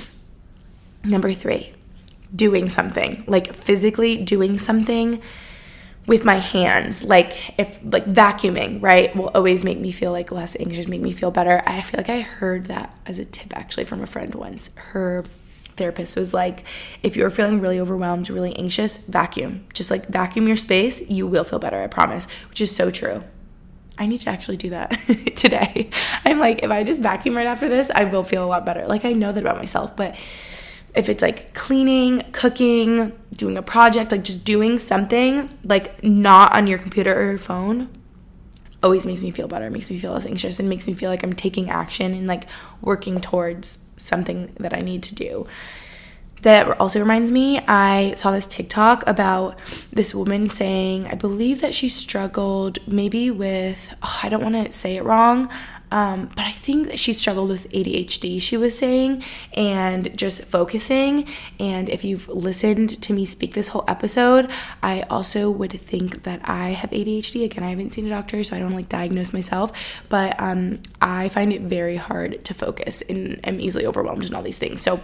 Number three, doing something, like physically doing something with my hands. Like, if like vacuuming, right, will always make me feel like less anxious, make me feel better. I feel like I heard that as a tip actually from a friend once. Her therapist was like, if you're feeling really overwhelmed, really anxious, vacuum. Just like vacuum your space, you will feel better, I promise. Which is so true. I need to actually do that today. I'm like, if I just vacuum right after this, I will feel a lot better. Like, I know that about myself, but if it's like cleaning, cooking, doing a project, like just doing something, like not on your computer or your phone, always makes me feel better, makes me feel less anxious, and makes me feel like I'm taking action and like working towards something that I need to do. That also reminds me, I saw this TikTok about this woman saying, I believe that she struggled maybe with, oh, I don't want to say it wrong, um, but I think that she struggled with A D H D, she was saying, and just focusing. And if you've listened to me speak this whole episode, I also would think that I have A D H D. Again, I haven't seen a doctor, so I don't like diagnose myself, but um, I find it very hard to focus and am easily overwhelmed and all these things. So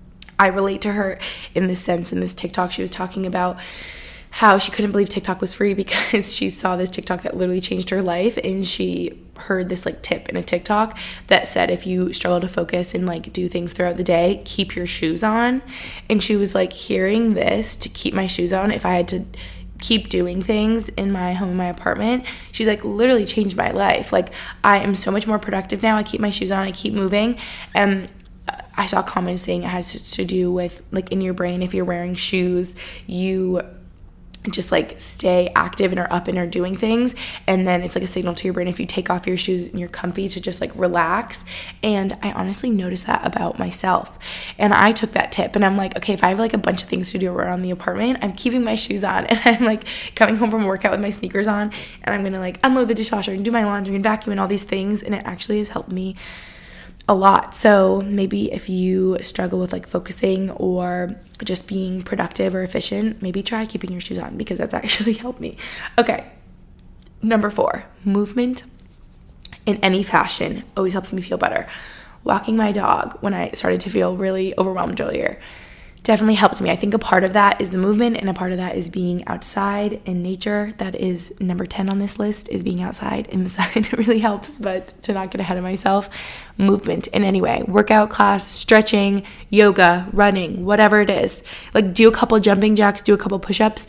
I relate to her in this sense. In this TikTok, she was talking about how she couldn't believe TikTok was free because she saw this TikTok that literally changed her life, and she heard this like tip in a TikTok that said if you struggle to focus and like do things throughout the day, keep your shoes on. And she was like, hearing this, to keep my shoes on if I had to keep doing things in my home, in my apartment, she's like, literally changed my life. Like, I am so much more productive now. I keep my shoes on, I keep moving. And I saw comments saying it has to do with, like, in your brain, if you're wearing shoes, you just, like, stay active and are up and are doing things. And then it's, like, a signal to your brain if you take off your shoes and you're comfy to just, like, relax. And I honestly noticed that about myself. And I took that tip. And I'm like, okay, if I have, like, a bunch of things to do around the apartment, I'm keeping my shoes on. And I'm, like, coming home from a workout with my sneakers on. And I'm going to, like, unload the dishwasher and do my laundry and vacuum and all these things. And it actually has helped me a lot. So maybe if you struggle with like focusing or just being productive or efficient, maybe try keeping your shoes on, because that's actually helped me. Okay, number four, movement in any fashion always helps me feel better. Walking my dog when I started to feel really overwhelmed earlier definitely helped me. I think a part of that is the movement, and a part of that is being outside in nature. That is number ten on this list, is being outside in the sun. It really helps, but to not get ahead of myself, movement in any way, workout class, stretching, yoga, running, whatever it is. Like, do a couple jumping jacks, do a couple push-ups.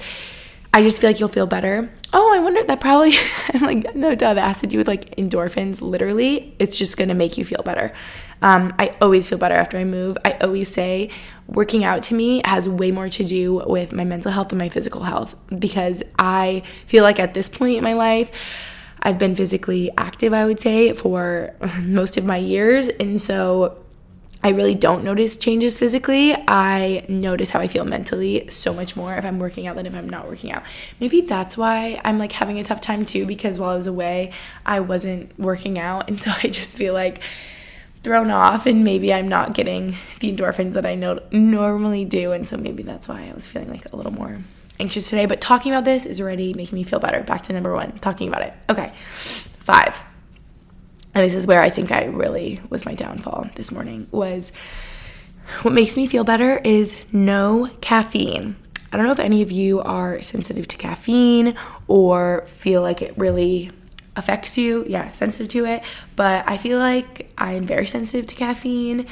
I just feel like you'll feel better. Oh, I wonder, that probably, I'm like, no, duh, that has to do with like endorphins. Literally, it's just going to make you feel better. Um, I always feel better after I move. I always say working out to me has way more to do with my mental health than my physical health, because I feel like at this point in my life, I've been physically active, I would say, for most of my years. And so I really don't notice changes physically. I notice how I feel mentally so much more if I'm working out than if I'm not working out. Maybe that's why I'm like having a tough time too, because while I was away, I wasn't working out. And so I just feel like thrown off, and maybe I'm not getting the endorphins that I know normally do. And so maybe that's why I was feeling like a little more anxious today. But talking about this is already making me feel better. Back to number one, talking about it. Okay, five. And this is where I think I really was my downfall this morning, was what makes me feel better is no caffeine. I don't know if any of you are sensitive to caffeine or feel like it really affects you. Yeah, sensitive to it. But I feel like I'm very sensitive to caffeine,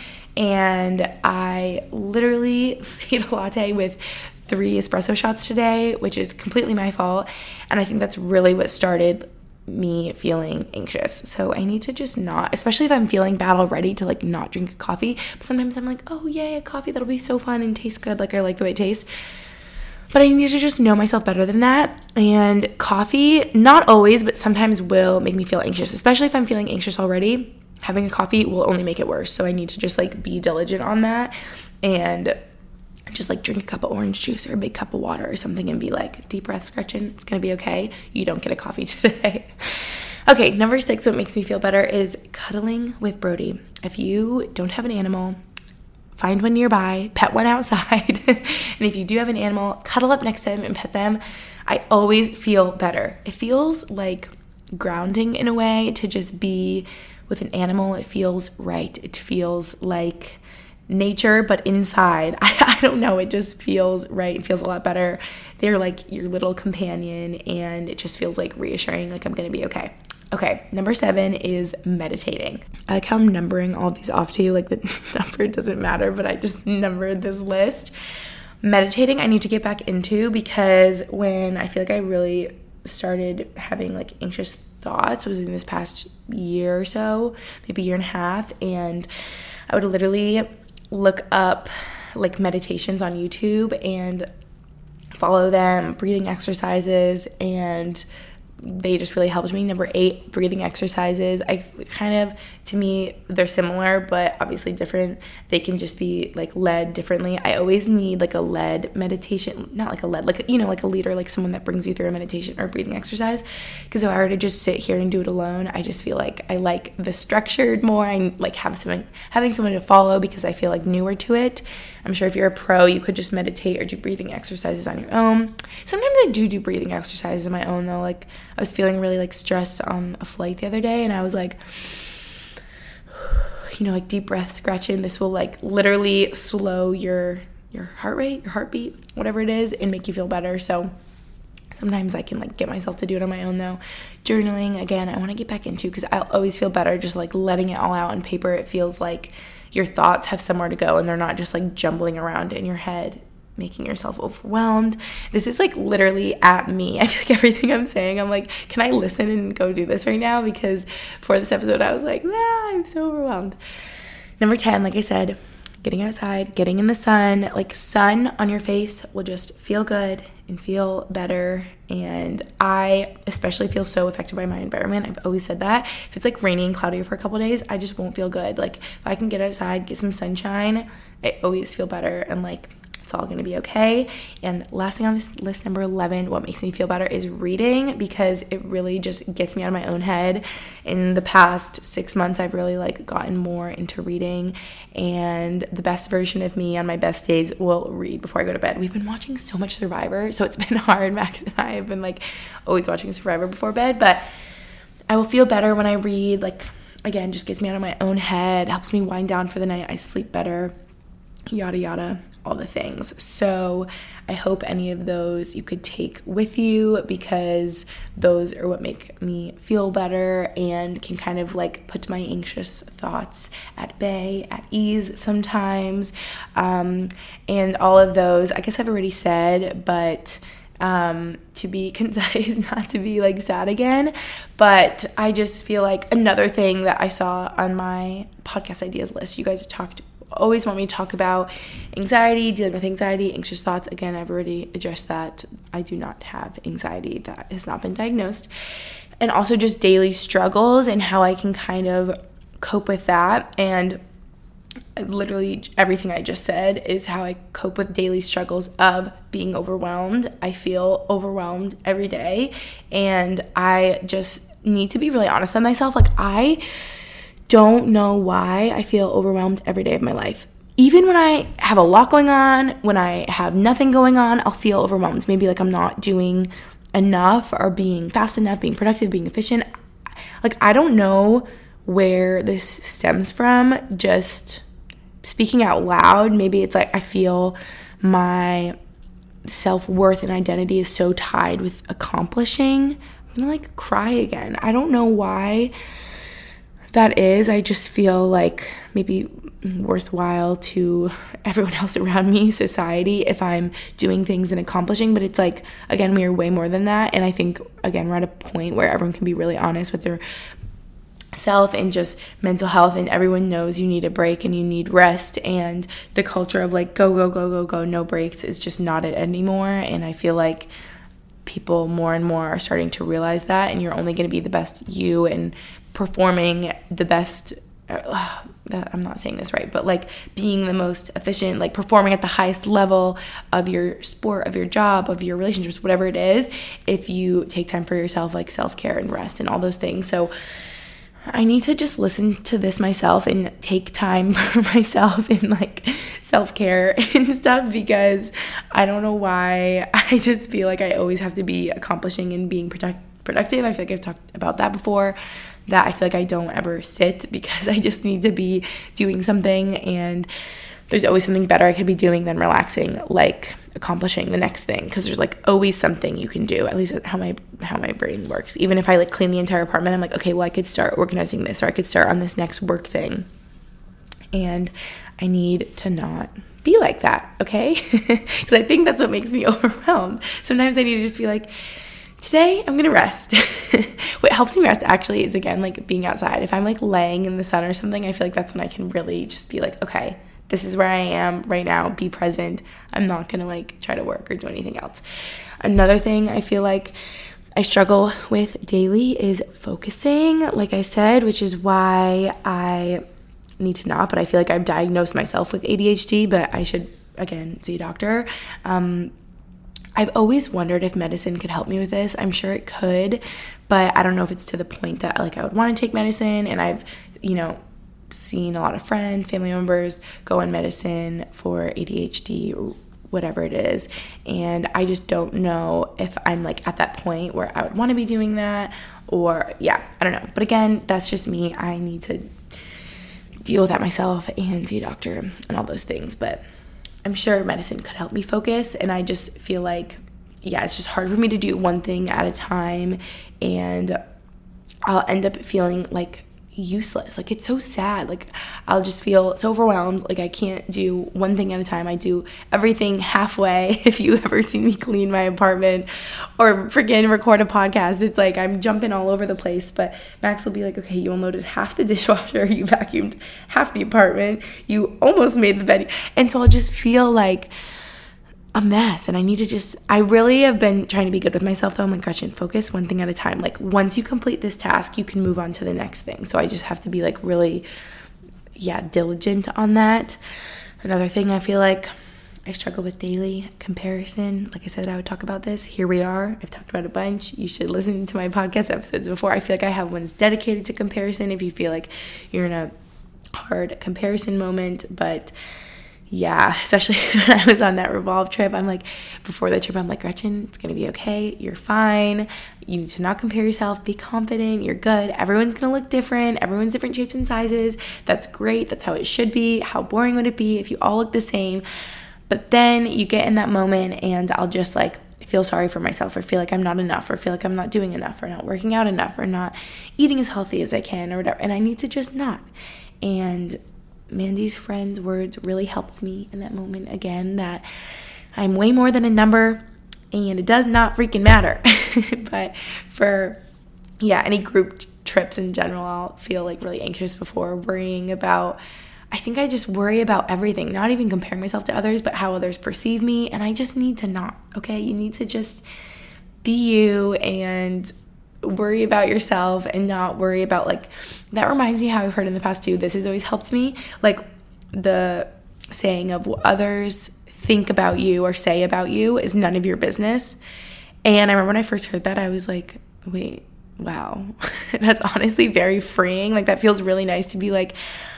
and I literally made a latte with three espresso shots today, which is completely my fault. And I think that's really what started me feeling anxious. So I need to just not, especially if I'm feeling bad already, to like not drink coffee. But sometimes I'm like, oh yeah, a coffee, that'll be so fun and taste good. Like, I like the way it tastes. But I need to just know myself better than that. And coffee, not always, but sometimes will make me feel anxious, especially if I'm feeling anxious already. Having a coffee will only make it worse. So I need to just like be diligent on that, and just like drink a cup of orange juice or a big cup of water or something and be like, deep breaths, Gretchen, it's gonna be okay. You don't get a coffee today. Okay, number six, what makes me feel better is cuddling with Brody. If you don't have an animal, find one nearby, pet one outside. And if you do have an animal, cuddle up next to them and pet them. I always feel better. It feels like grounding in a way to just be with an animal. It feels right. It feels like nature, but inside. I, I don't know. It just feels right. It feels a lot better. They're like your little companion, and it just feels like reassuring, like I'm going to be okay. Okay, number seven is meditating. I like how I'm numbering all these off to you. Like, the number doesn't matter, but I just numbered this list. Meditating, I need to get back into, because when I feel like I really started having like anxious thoughts was in this past year or so, maybe a year and a half, and I would literally look up like meditations on YouTube and follow them, breathing exercises, and they just really helped me. Number eight, breathing exercises. I kind of, to me, they're similar, but obviously different. They can just be like led differently. I always need like a led meditation, not like a led, like, you know, like a leader, like someone that brings you through a meditation or breathing exercise. Because if I were to just sit here and do it alone, I just feel like I like the structured more. I like have someone, having someone to follow because I feel like newer to it. I'm sure if you're a pro, you could just meditate or do breathing exercises on your own. Sometimes I do do breathing exercises on my own though. Like I was feeling really like stressed on a flight the other day and I was like, you know, like deep breath, scratching. This will like literally slow your your heart rate, your heartbeat, whatever it is, and make you feel better. So sometimes I can like get myself to do it on my own though. Journaling, again, I want to get back into because I'll always feel better just like letting it all out on paper. It feels like your thoughts have somewhere to go and they're not just like jumbling around in your head, making yourself overwhelmed. This is like literally at me. I feel like everything I'm saying, I'm like, can I listen and go do this right now? Because for this episode, I was like, nah, I'm so overwhelmed. Number ten, like I said, getting outside, getting in the sun. Like sun on your face will just feel good and feel better. And I especially feel so affected by my environment. I've always said that. If it's like rainy and cloudy for a couple of days, I just won't feel good. Like if I can get outside, get some sunshine, I always feel better and like it's all going to be okay. And last thing on this list, number eleven, what makes me feel better is reading, because it really just gets me out of my own head. In the past six months, I've really like gotten more into reading, and the best version of me on my best days will read before I go to bed. We've been watching so much Survivor, so it's been hard. Max and I have been like always watching Survivor before bed, but I will feel better when I read. Like again, just gets me out of my own head, helps me wind down for the night. I sleep better, yada yada, all the things. So I hope any of those you could take with you, because those are what make me feel better and can kind of like put my anxious thoughts at bay, at ease sometimes. Um, and all of those, I guess I've already said, but um, to be concise, not to be like sad again. But I just feel like another thing that I saw on my podcast ideas list, you guys have talked always want me to talk about anxiety, dealing with anxiety, anxious thoughts. Again, I've already addressed that. I do not have anxiety. That has not been diagnosed. And also just daily struggles and how I can kind of cope with that. And literally everything I just said is how I cope with daily struggles of being overwhelmed. I feel overwhelmed every day, and I just need to be really honest with myself. Like I don't know why I feel overwhelmed every day of my life. Even when I have a lot going on, when I have nothing going on, I'll feel overwhelmed. Maybe like I'm not doing enough or being fast enough, being productive, being efficient. Like I don't know where this stems from. Just speaking out loud, maybe it's like I feel my self-worth and identity is so tied with accomplishing. I'm gonna like cry again. I don't know why that is. I just feel like maybe worthwhile to everyone else around me, society, if I'm doing things and accomplishing. But it's like, again, we are way more than that. And I think, again, we're at a point where everyone can be really honest with their self and just mental health, and everyone knows you need a break and you need rest. And the culture of like go, go, go, go, go, no breaks is just not it anymore. And I feel like people more and more are starting to realize that, and you're only going to be the best you and performing the best, uh, I'm not saying this right, but like being the most efficient, like performing at the highest level of your sport, of your job, of your relationships, whatever it is, if you take time for yourself, like self-care and rest and all those things. So I need to just listen to this myself and take time for myself and like self-care and stuff, because I don't know why I just feel like I always have to be accomplishing and being product- productive. I feel like I've talked about that before, that I feel like I don't ever sit, because I just need to be doing something, and there's always something better I could be doing than relaxing, like accomplishing the next thing, because there's like always something you can do. At least that's how my how my brain works. Even if I like clean the entire apartment, I'm like, okay, well I could start organizing this, or I could start on this next work thing. And I need to not be like that, okay? Because I think that's what makes me overwhelmed. Sometimes I need to just be like, today I'm gonna rest. What helps me rest actually is, again, like being outside. If I'm like laying in the sun or something, I feel like that's when I can really just be like, okay, this is where I am right now, be present. I'm not gonna like try to work or do anything else. Another thing I feel like I struggle with daily is focusing, like I said, which is why I need to not, but I feel like I've diagnosed myself with A D H D, but I should, again, see a doctor. Um, I've always wondered if medicine could help me with this. I'm sure it could, but I don't know if it's to the point that like I would want to take medicine. And I've, you know, seen a lot of friends, family members go on medicine for A D H D or whatever it is. And I just don't know if I'm like at that point where I would want to be doing that, or yeah, I don't know. But again, that's just me. I need to deal with that myself and see a doctor and all those things. But I'm sure medicine could help me focus. And I just feel like, yeah, it's just hard for me to do one thing at a time. And I'll end up feeling like useless. Like, it's so sad. Like, I'll just feel so overwhelmed. Like, I can't do one thing at a time. I do everything halfway. If you ever see me clean my apartment or freaking record a podcast, it's like I'm jumping all over the place. But Max will be like, okay, you unloaded half the dishwasher, you vacuumed half the apartment, you almost made the bed. And so I'll just feel like a mess, and I need to just, I really have been trying to be good with myself though. I'm like, Gretchen, focus one thing at a time. Like, once you complete this task, you can move on to the next thing. So I just have to be like really, yeah, diligent on that. Another thing I feel like I struggle with daily, comparison. Like I said, I would talk about this. Here we are. I've talked about it a bunch. You should listen to my podcast episodes before. I feel like I have ones dedicated to comparison if you feel like you're in a hard comparison moment. But yeah, especially when I was on that Revolve trip, I'm like, before the trip, I'm like, Gretchen, it's going to be okay. You're fine. You need to not compare yourself. Be confident. You're good. Everyone's going to look different. Everyone's different shapes and sizes. That's great. That's how it should be. How boring would it be if you all look the same? But then you get in that moment and I'll just like feel sorry for myself, or feel like I'm not enough, or feel like I'm not doing enough, or not working out enough, or not eating as healthy as I can, or whatever. And I need to just not. And Mandy's friend's words really helped me in that moment again, that I'm way more than a number and it does not freaking matter. But for, yeah, any group trips in general, I'll feel like really anxious before, worrying about, I think I just worry about everything, not even comparing myself to others, but how others perceive me. And I just need to not, okay? You need to just be you and worry about yourself and not worry about, like, that reminds me how I've heard in the past too, this has always helped me, like the saying of what others think about you or say about you is none of your business. And I remember when I first heard that, I was like, wait, wow, that's honestly very freeing. Like, that feels really nice to be like,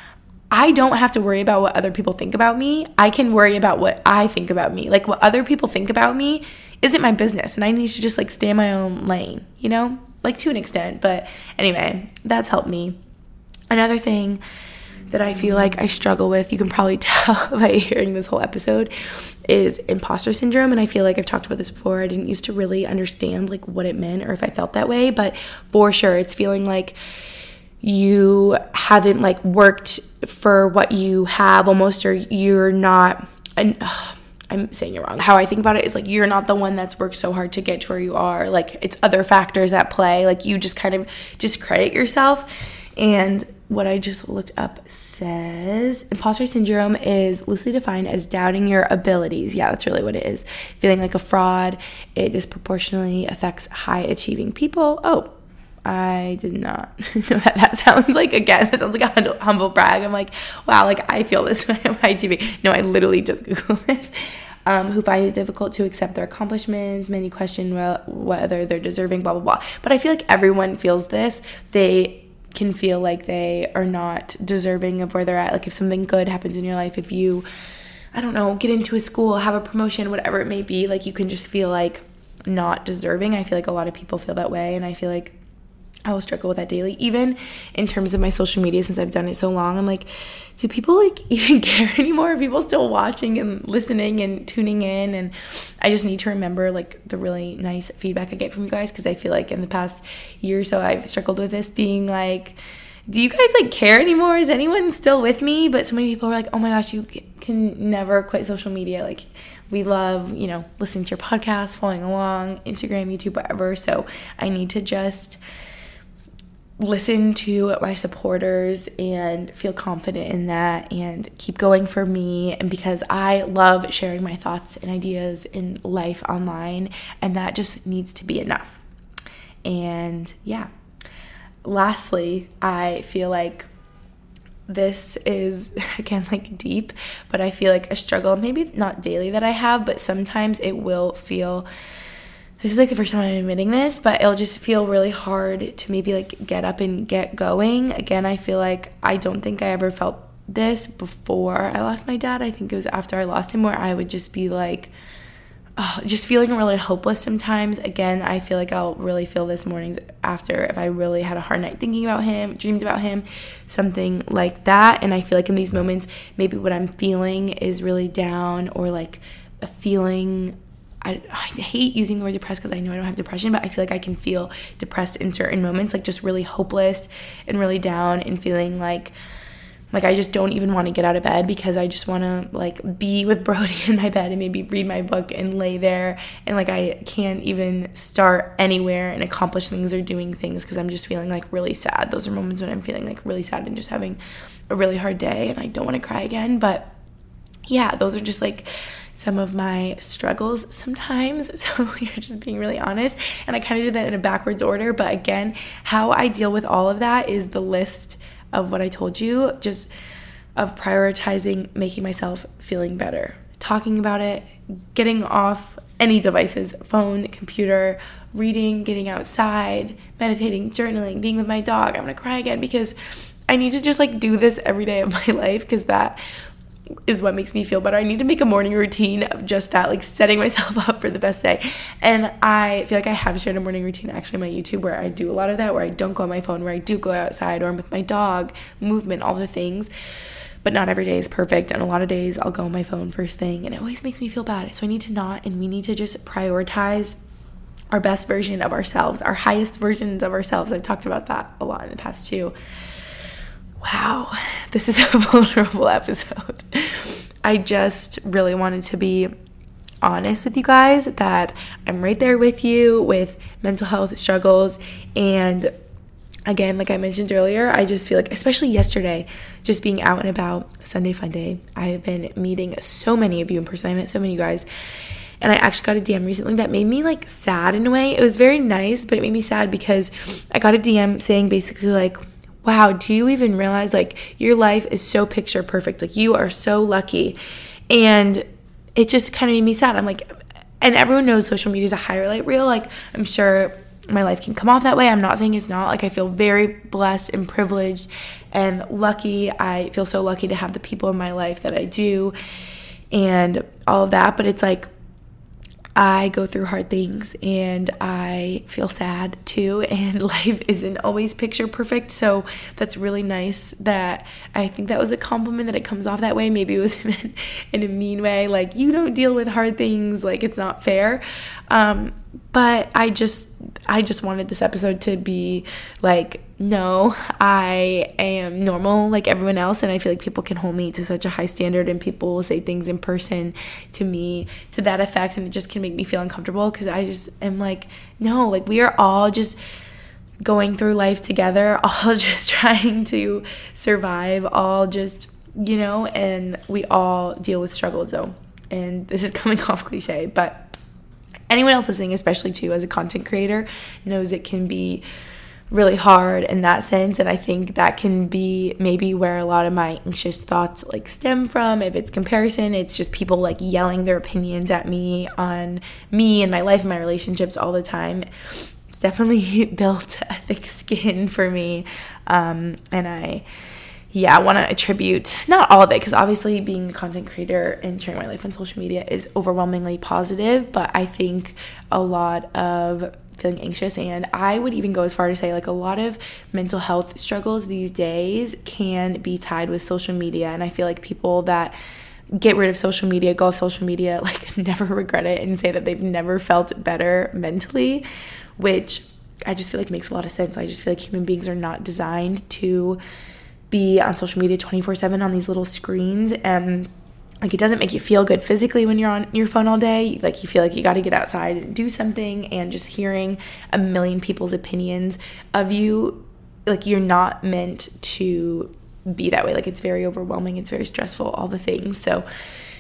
I don't have to worry about what other people think about me. I can worry about what I think about me. Like, what other people think about me isn't my business, and I need to just like stay in my own lane, you know? Like, to an extent. But anyway, that's helped me. Another thing that I feel like I struggle with, you can probably tell by hearing this whole episode, is imposter syndrome. And I feel like I've talked about this before. I didn't used to really understand like what it meant or if I felt that way, but for sure it's feeling like you haven't like worked for what you have almost, or you're not, and uh, I'm saying it wrong. How I think about it is like, you're not the one that's worked so hard to get to where you are. Like, it's other factors at play. Like, you just kind of discredit yourself. And what I just looked up says imposter syndrome is loosely defined as doubting your abilities. Yeah, that's really what it is. Feeling like a fraud. It disproportionately affects high achieving people. Oh, I did not know that. That sounds like, again, that sounds like a humble brag. I'm like, wow, like I feel this way. Am I achieving? No, I literally just Googled this. Um, who find it difficult to accept their accomplishments. Many question whether they're deserving, blah, blah, blah. But I feel like everyone feels this. They can feel like they are not deserving of where they're at. Like, if something good happens in your life, if you, I don't know, get into a school, have a promotion, whatever it may be, like, you can just feel like not deserving. I feel like a lot of people feel that way, and I feel like I will struggle with that daily, even in terms of my social media. Since I've done it so long, I'm like, do people like even care anymore? Are people still watching and listening and tuning in? And I just need to remember like the really nice feedback I get from you guys, because I feel like in the past year or so I've struggled with this, being like, do you guys like care anymore? Is anyone still with me? But so many people are like, oh my gosh, you can never quit social media. Like, we love, you know, listening to your podcast, following along, Instagram, YouTube, whatever. So I need to just listen to my supporters and feel confident in that and keep going for me. And because I love sharing my thoughts and ideas in life online, and that just needs to be enough. And yeah, lastly, I feel like this is, again, like deep, but I feel like a struggle, maybe not daily that I have, but sometimes it will feel, this is like the first time I'm admitting this, but it'll just feel really hard to maybe like get up and get going. Again, I feel like I don't think I ever felt this before I lost my dad. I think it was after I lost him where I would just be like, oh, just feeling really hopeless sometimes. Again, I feel like I'll really feel this mornings after if I really had a hard night thinking about him, dreamed about him, something like that. And I feel like in these moments, maybe what I'm feeling is really down or like a feeling, I, I hate using the word depressed because I know I don't have depression, but I feel like I can feel depressed in certain moments, like just really hopeless and really down and feeling like Like, I just don't even want to get out of bed because I just want to, like, be with Brody in my bed and maybe read my book and lay there. And, like, I can't even start anywhere and accomplish things or doing things because I'm just feeling, like, really sad. Those are moments when I'm feeling, like, really sad and just having a really hard day and I don't want to cry again. But, yeah, those are just, like, some of my struggles sometimes. So we're just being really honest. And I kind of did that in a backwards order. But, again, how I deal with all of that is the list of what I told you, just of prioritizing making myself feeling better, talking about it, getting off any devices, phone, computer, reading, getting outside, meditating, journaling, being with my dog. I'm gonna cry again because I need to just like do this every day of my life because that is what makes me feel better. I need to make a morning routine of just that, like setting myself up for the best day. And I feel like I have shared a morning routine actually on my YouTube where I do a lot of that, where I don't go on my phone, where I do go outside or I'm with my dog, movement, all the things. But not every day is perfect. And a lot of days I'll go on my phone first thing and it always makes me feel bad. So I need to not, and we need to just prioritize our best version of ourselves, our highest versions of ourselves. I've talked about that a lot in the past too. Wow, this is a vulnerable episode. I just really wanted to be honest with you guys that I'm right there with you with mental health struggles. And again, like I mentioned earlier, I just feel like, especially yesterday, just being out and about, Sunday Fun Day, I have been meeting so many of you in person. I met so many of you guys. And I actually got a D M recently that made me like sad in a way. It was very nice, but it made me sad because I got a D M saying basically like, wow, do you even realize like your life is so picture perfect? Like you are so lucky. And it just kind of made me sad. I'm like, and everyone knows social media is a highlight reel. Like I'm sure my life can come off that way. I'm not saying it's not. Like I feel very blessed and privileged and lucky. I feel so lucky to have the people in my life that I do and all of that. But it's like, I go through hard things and I feel sad too, and life isn't always picture perfect. So that's really nice that I think that was a compliment that it comes off that way. Maybe it was meant in a mean way, like you don't deal with hard things, like it's not fair. Um, but I just I just wanted this episode to be like, no, I am normal like everyone else, and I feel like people can hold me to such a high standard, and people will say things in person to me to that effect, and it just can make me feel uncomfortable because I just am like, no, like we are all just going through life together, all just trying to survive, all just, you know, and we all deal with struggles though. And this is coming off cliche, but anyone else listening, especially too as a content creator, knows it can be really hard in that sense. And I think that can be maybe where a lot of my anxious thoughts like stem from. If it's comparison, it's just people like yelling their opinions at me on me and my life and my relationships all the time. It's definitely built a thick skin for me. Um, and I, yeah, I want to attribute, not all of it, because obviously being a content creator and sharing my life on social media is overwhelmingly positive, but I think a lot of feeling anxious, and I would even go as far to say like a lot of mental health struggles these days can be tied with social media. And I feel like people that get rid of social media, go off social media, like never regret it and say that they've never felt better mentally, which I just feel like makes a lot of sense. I just feel like human beings are not designed to be on social media twenty-four seven on these little screens, and like it doesn't make you feel good physically when you're on your phone all day. Like you feel like you got to get outside and do something, and just hearing a million people's opinions of you, like you're not meant to be that way. Like it's very overwhelming, it's very stressful, all the things. So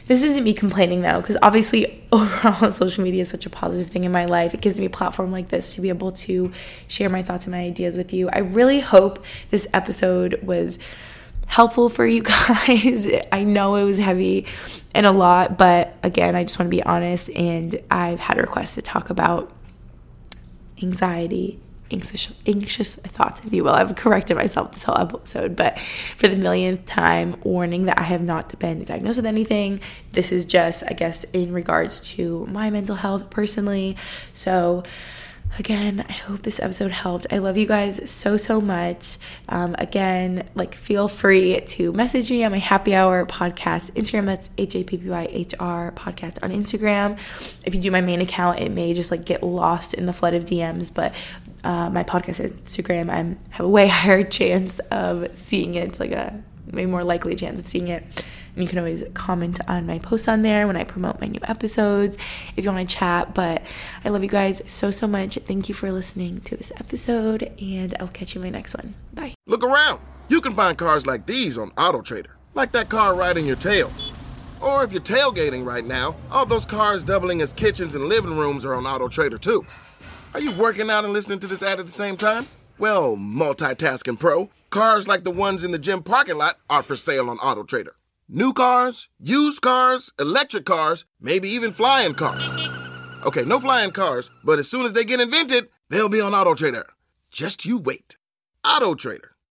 this isn't me complaining though, because obviously overall social media is such a positive thing in my life. It gives me a platform like this to be able to share my thoughts and my ideas with you. I really hope this episode was helpful for you guys. I know it was heavy and a lot, but again, I just want to be honest, and I've had requests to talk about anxiety, anxious, anxious thoughts, if you will. I've corrected myself this whole episode, but for the millionth time, warning that I have not been diagnosed with anything. This is just, I guess, in regards to my mental health personally. So again, I hope this episode helped. I love you guys so, so much. Um, again, like, feel free to message me on my Happy Hour podcast Instagram. That's H A P P Y H R podcast on Instagram. If you do my main account, it may just like get lost in the flood of D Ms, but uh, my podcast Instagram, I have a way higher chance of seeing it. It's like a way more likely chance of seeing it. And you can always comment on my posts on there when I promote my new episodes if you want to chat. But I love you guys so, so much. Thank you for listening to this episode, and I'll catch you in my next one. Bye. Look around. You can find cars like these on AutoTrader, like that car riding your tail. Or if you're tailgating right now, all those cars doubling as kitchens and living rooms are on AutoTrader too. Are you working out and listening to this ad at the same time? Well, multitasking pro, cars like the ones in the gym parking lot are for sale on AutoTrader. New cars, used cars, electric cars, maybe even flying cars. Okay, no flying cars, but as soon as they get invented, they'll be on AutoTrader. Just you wait. AutoTrader.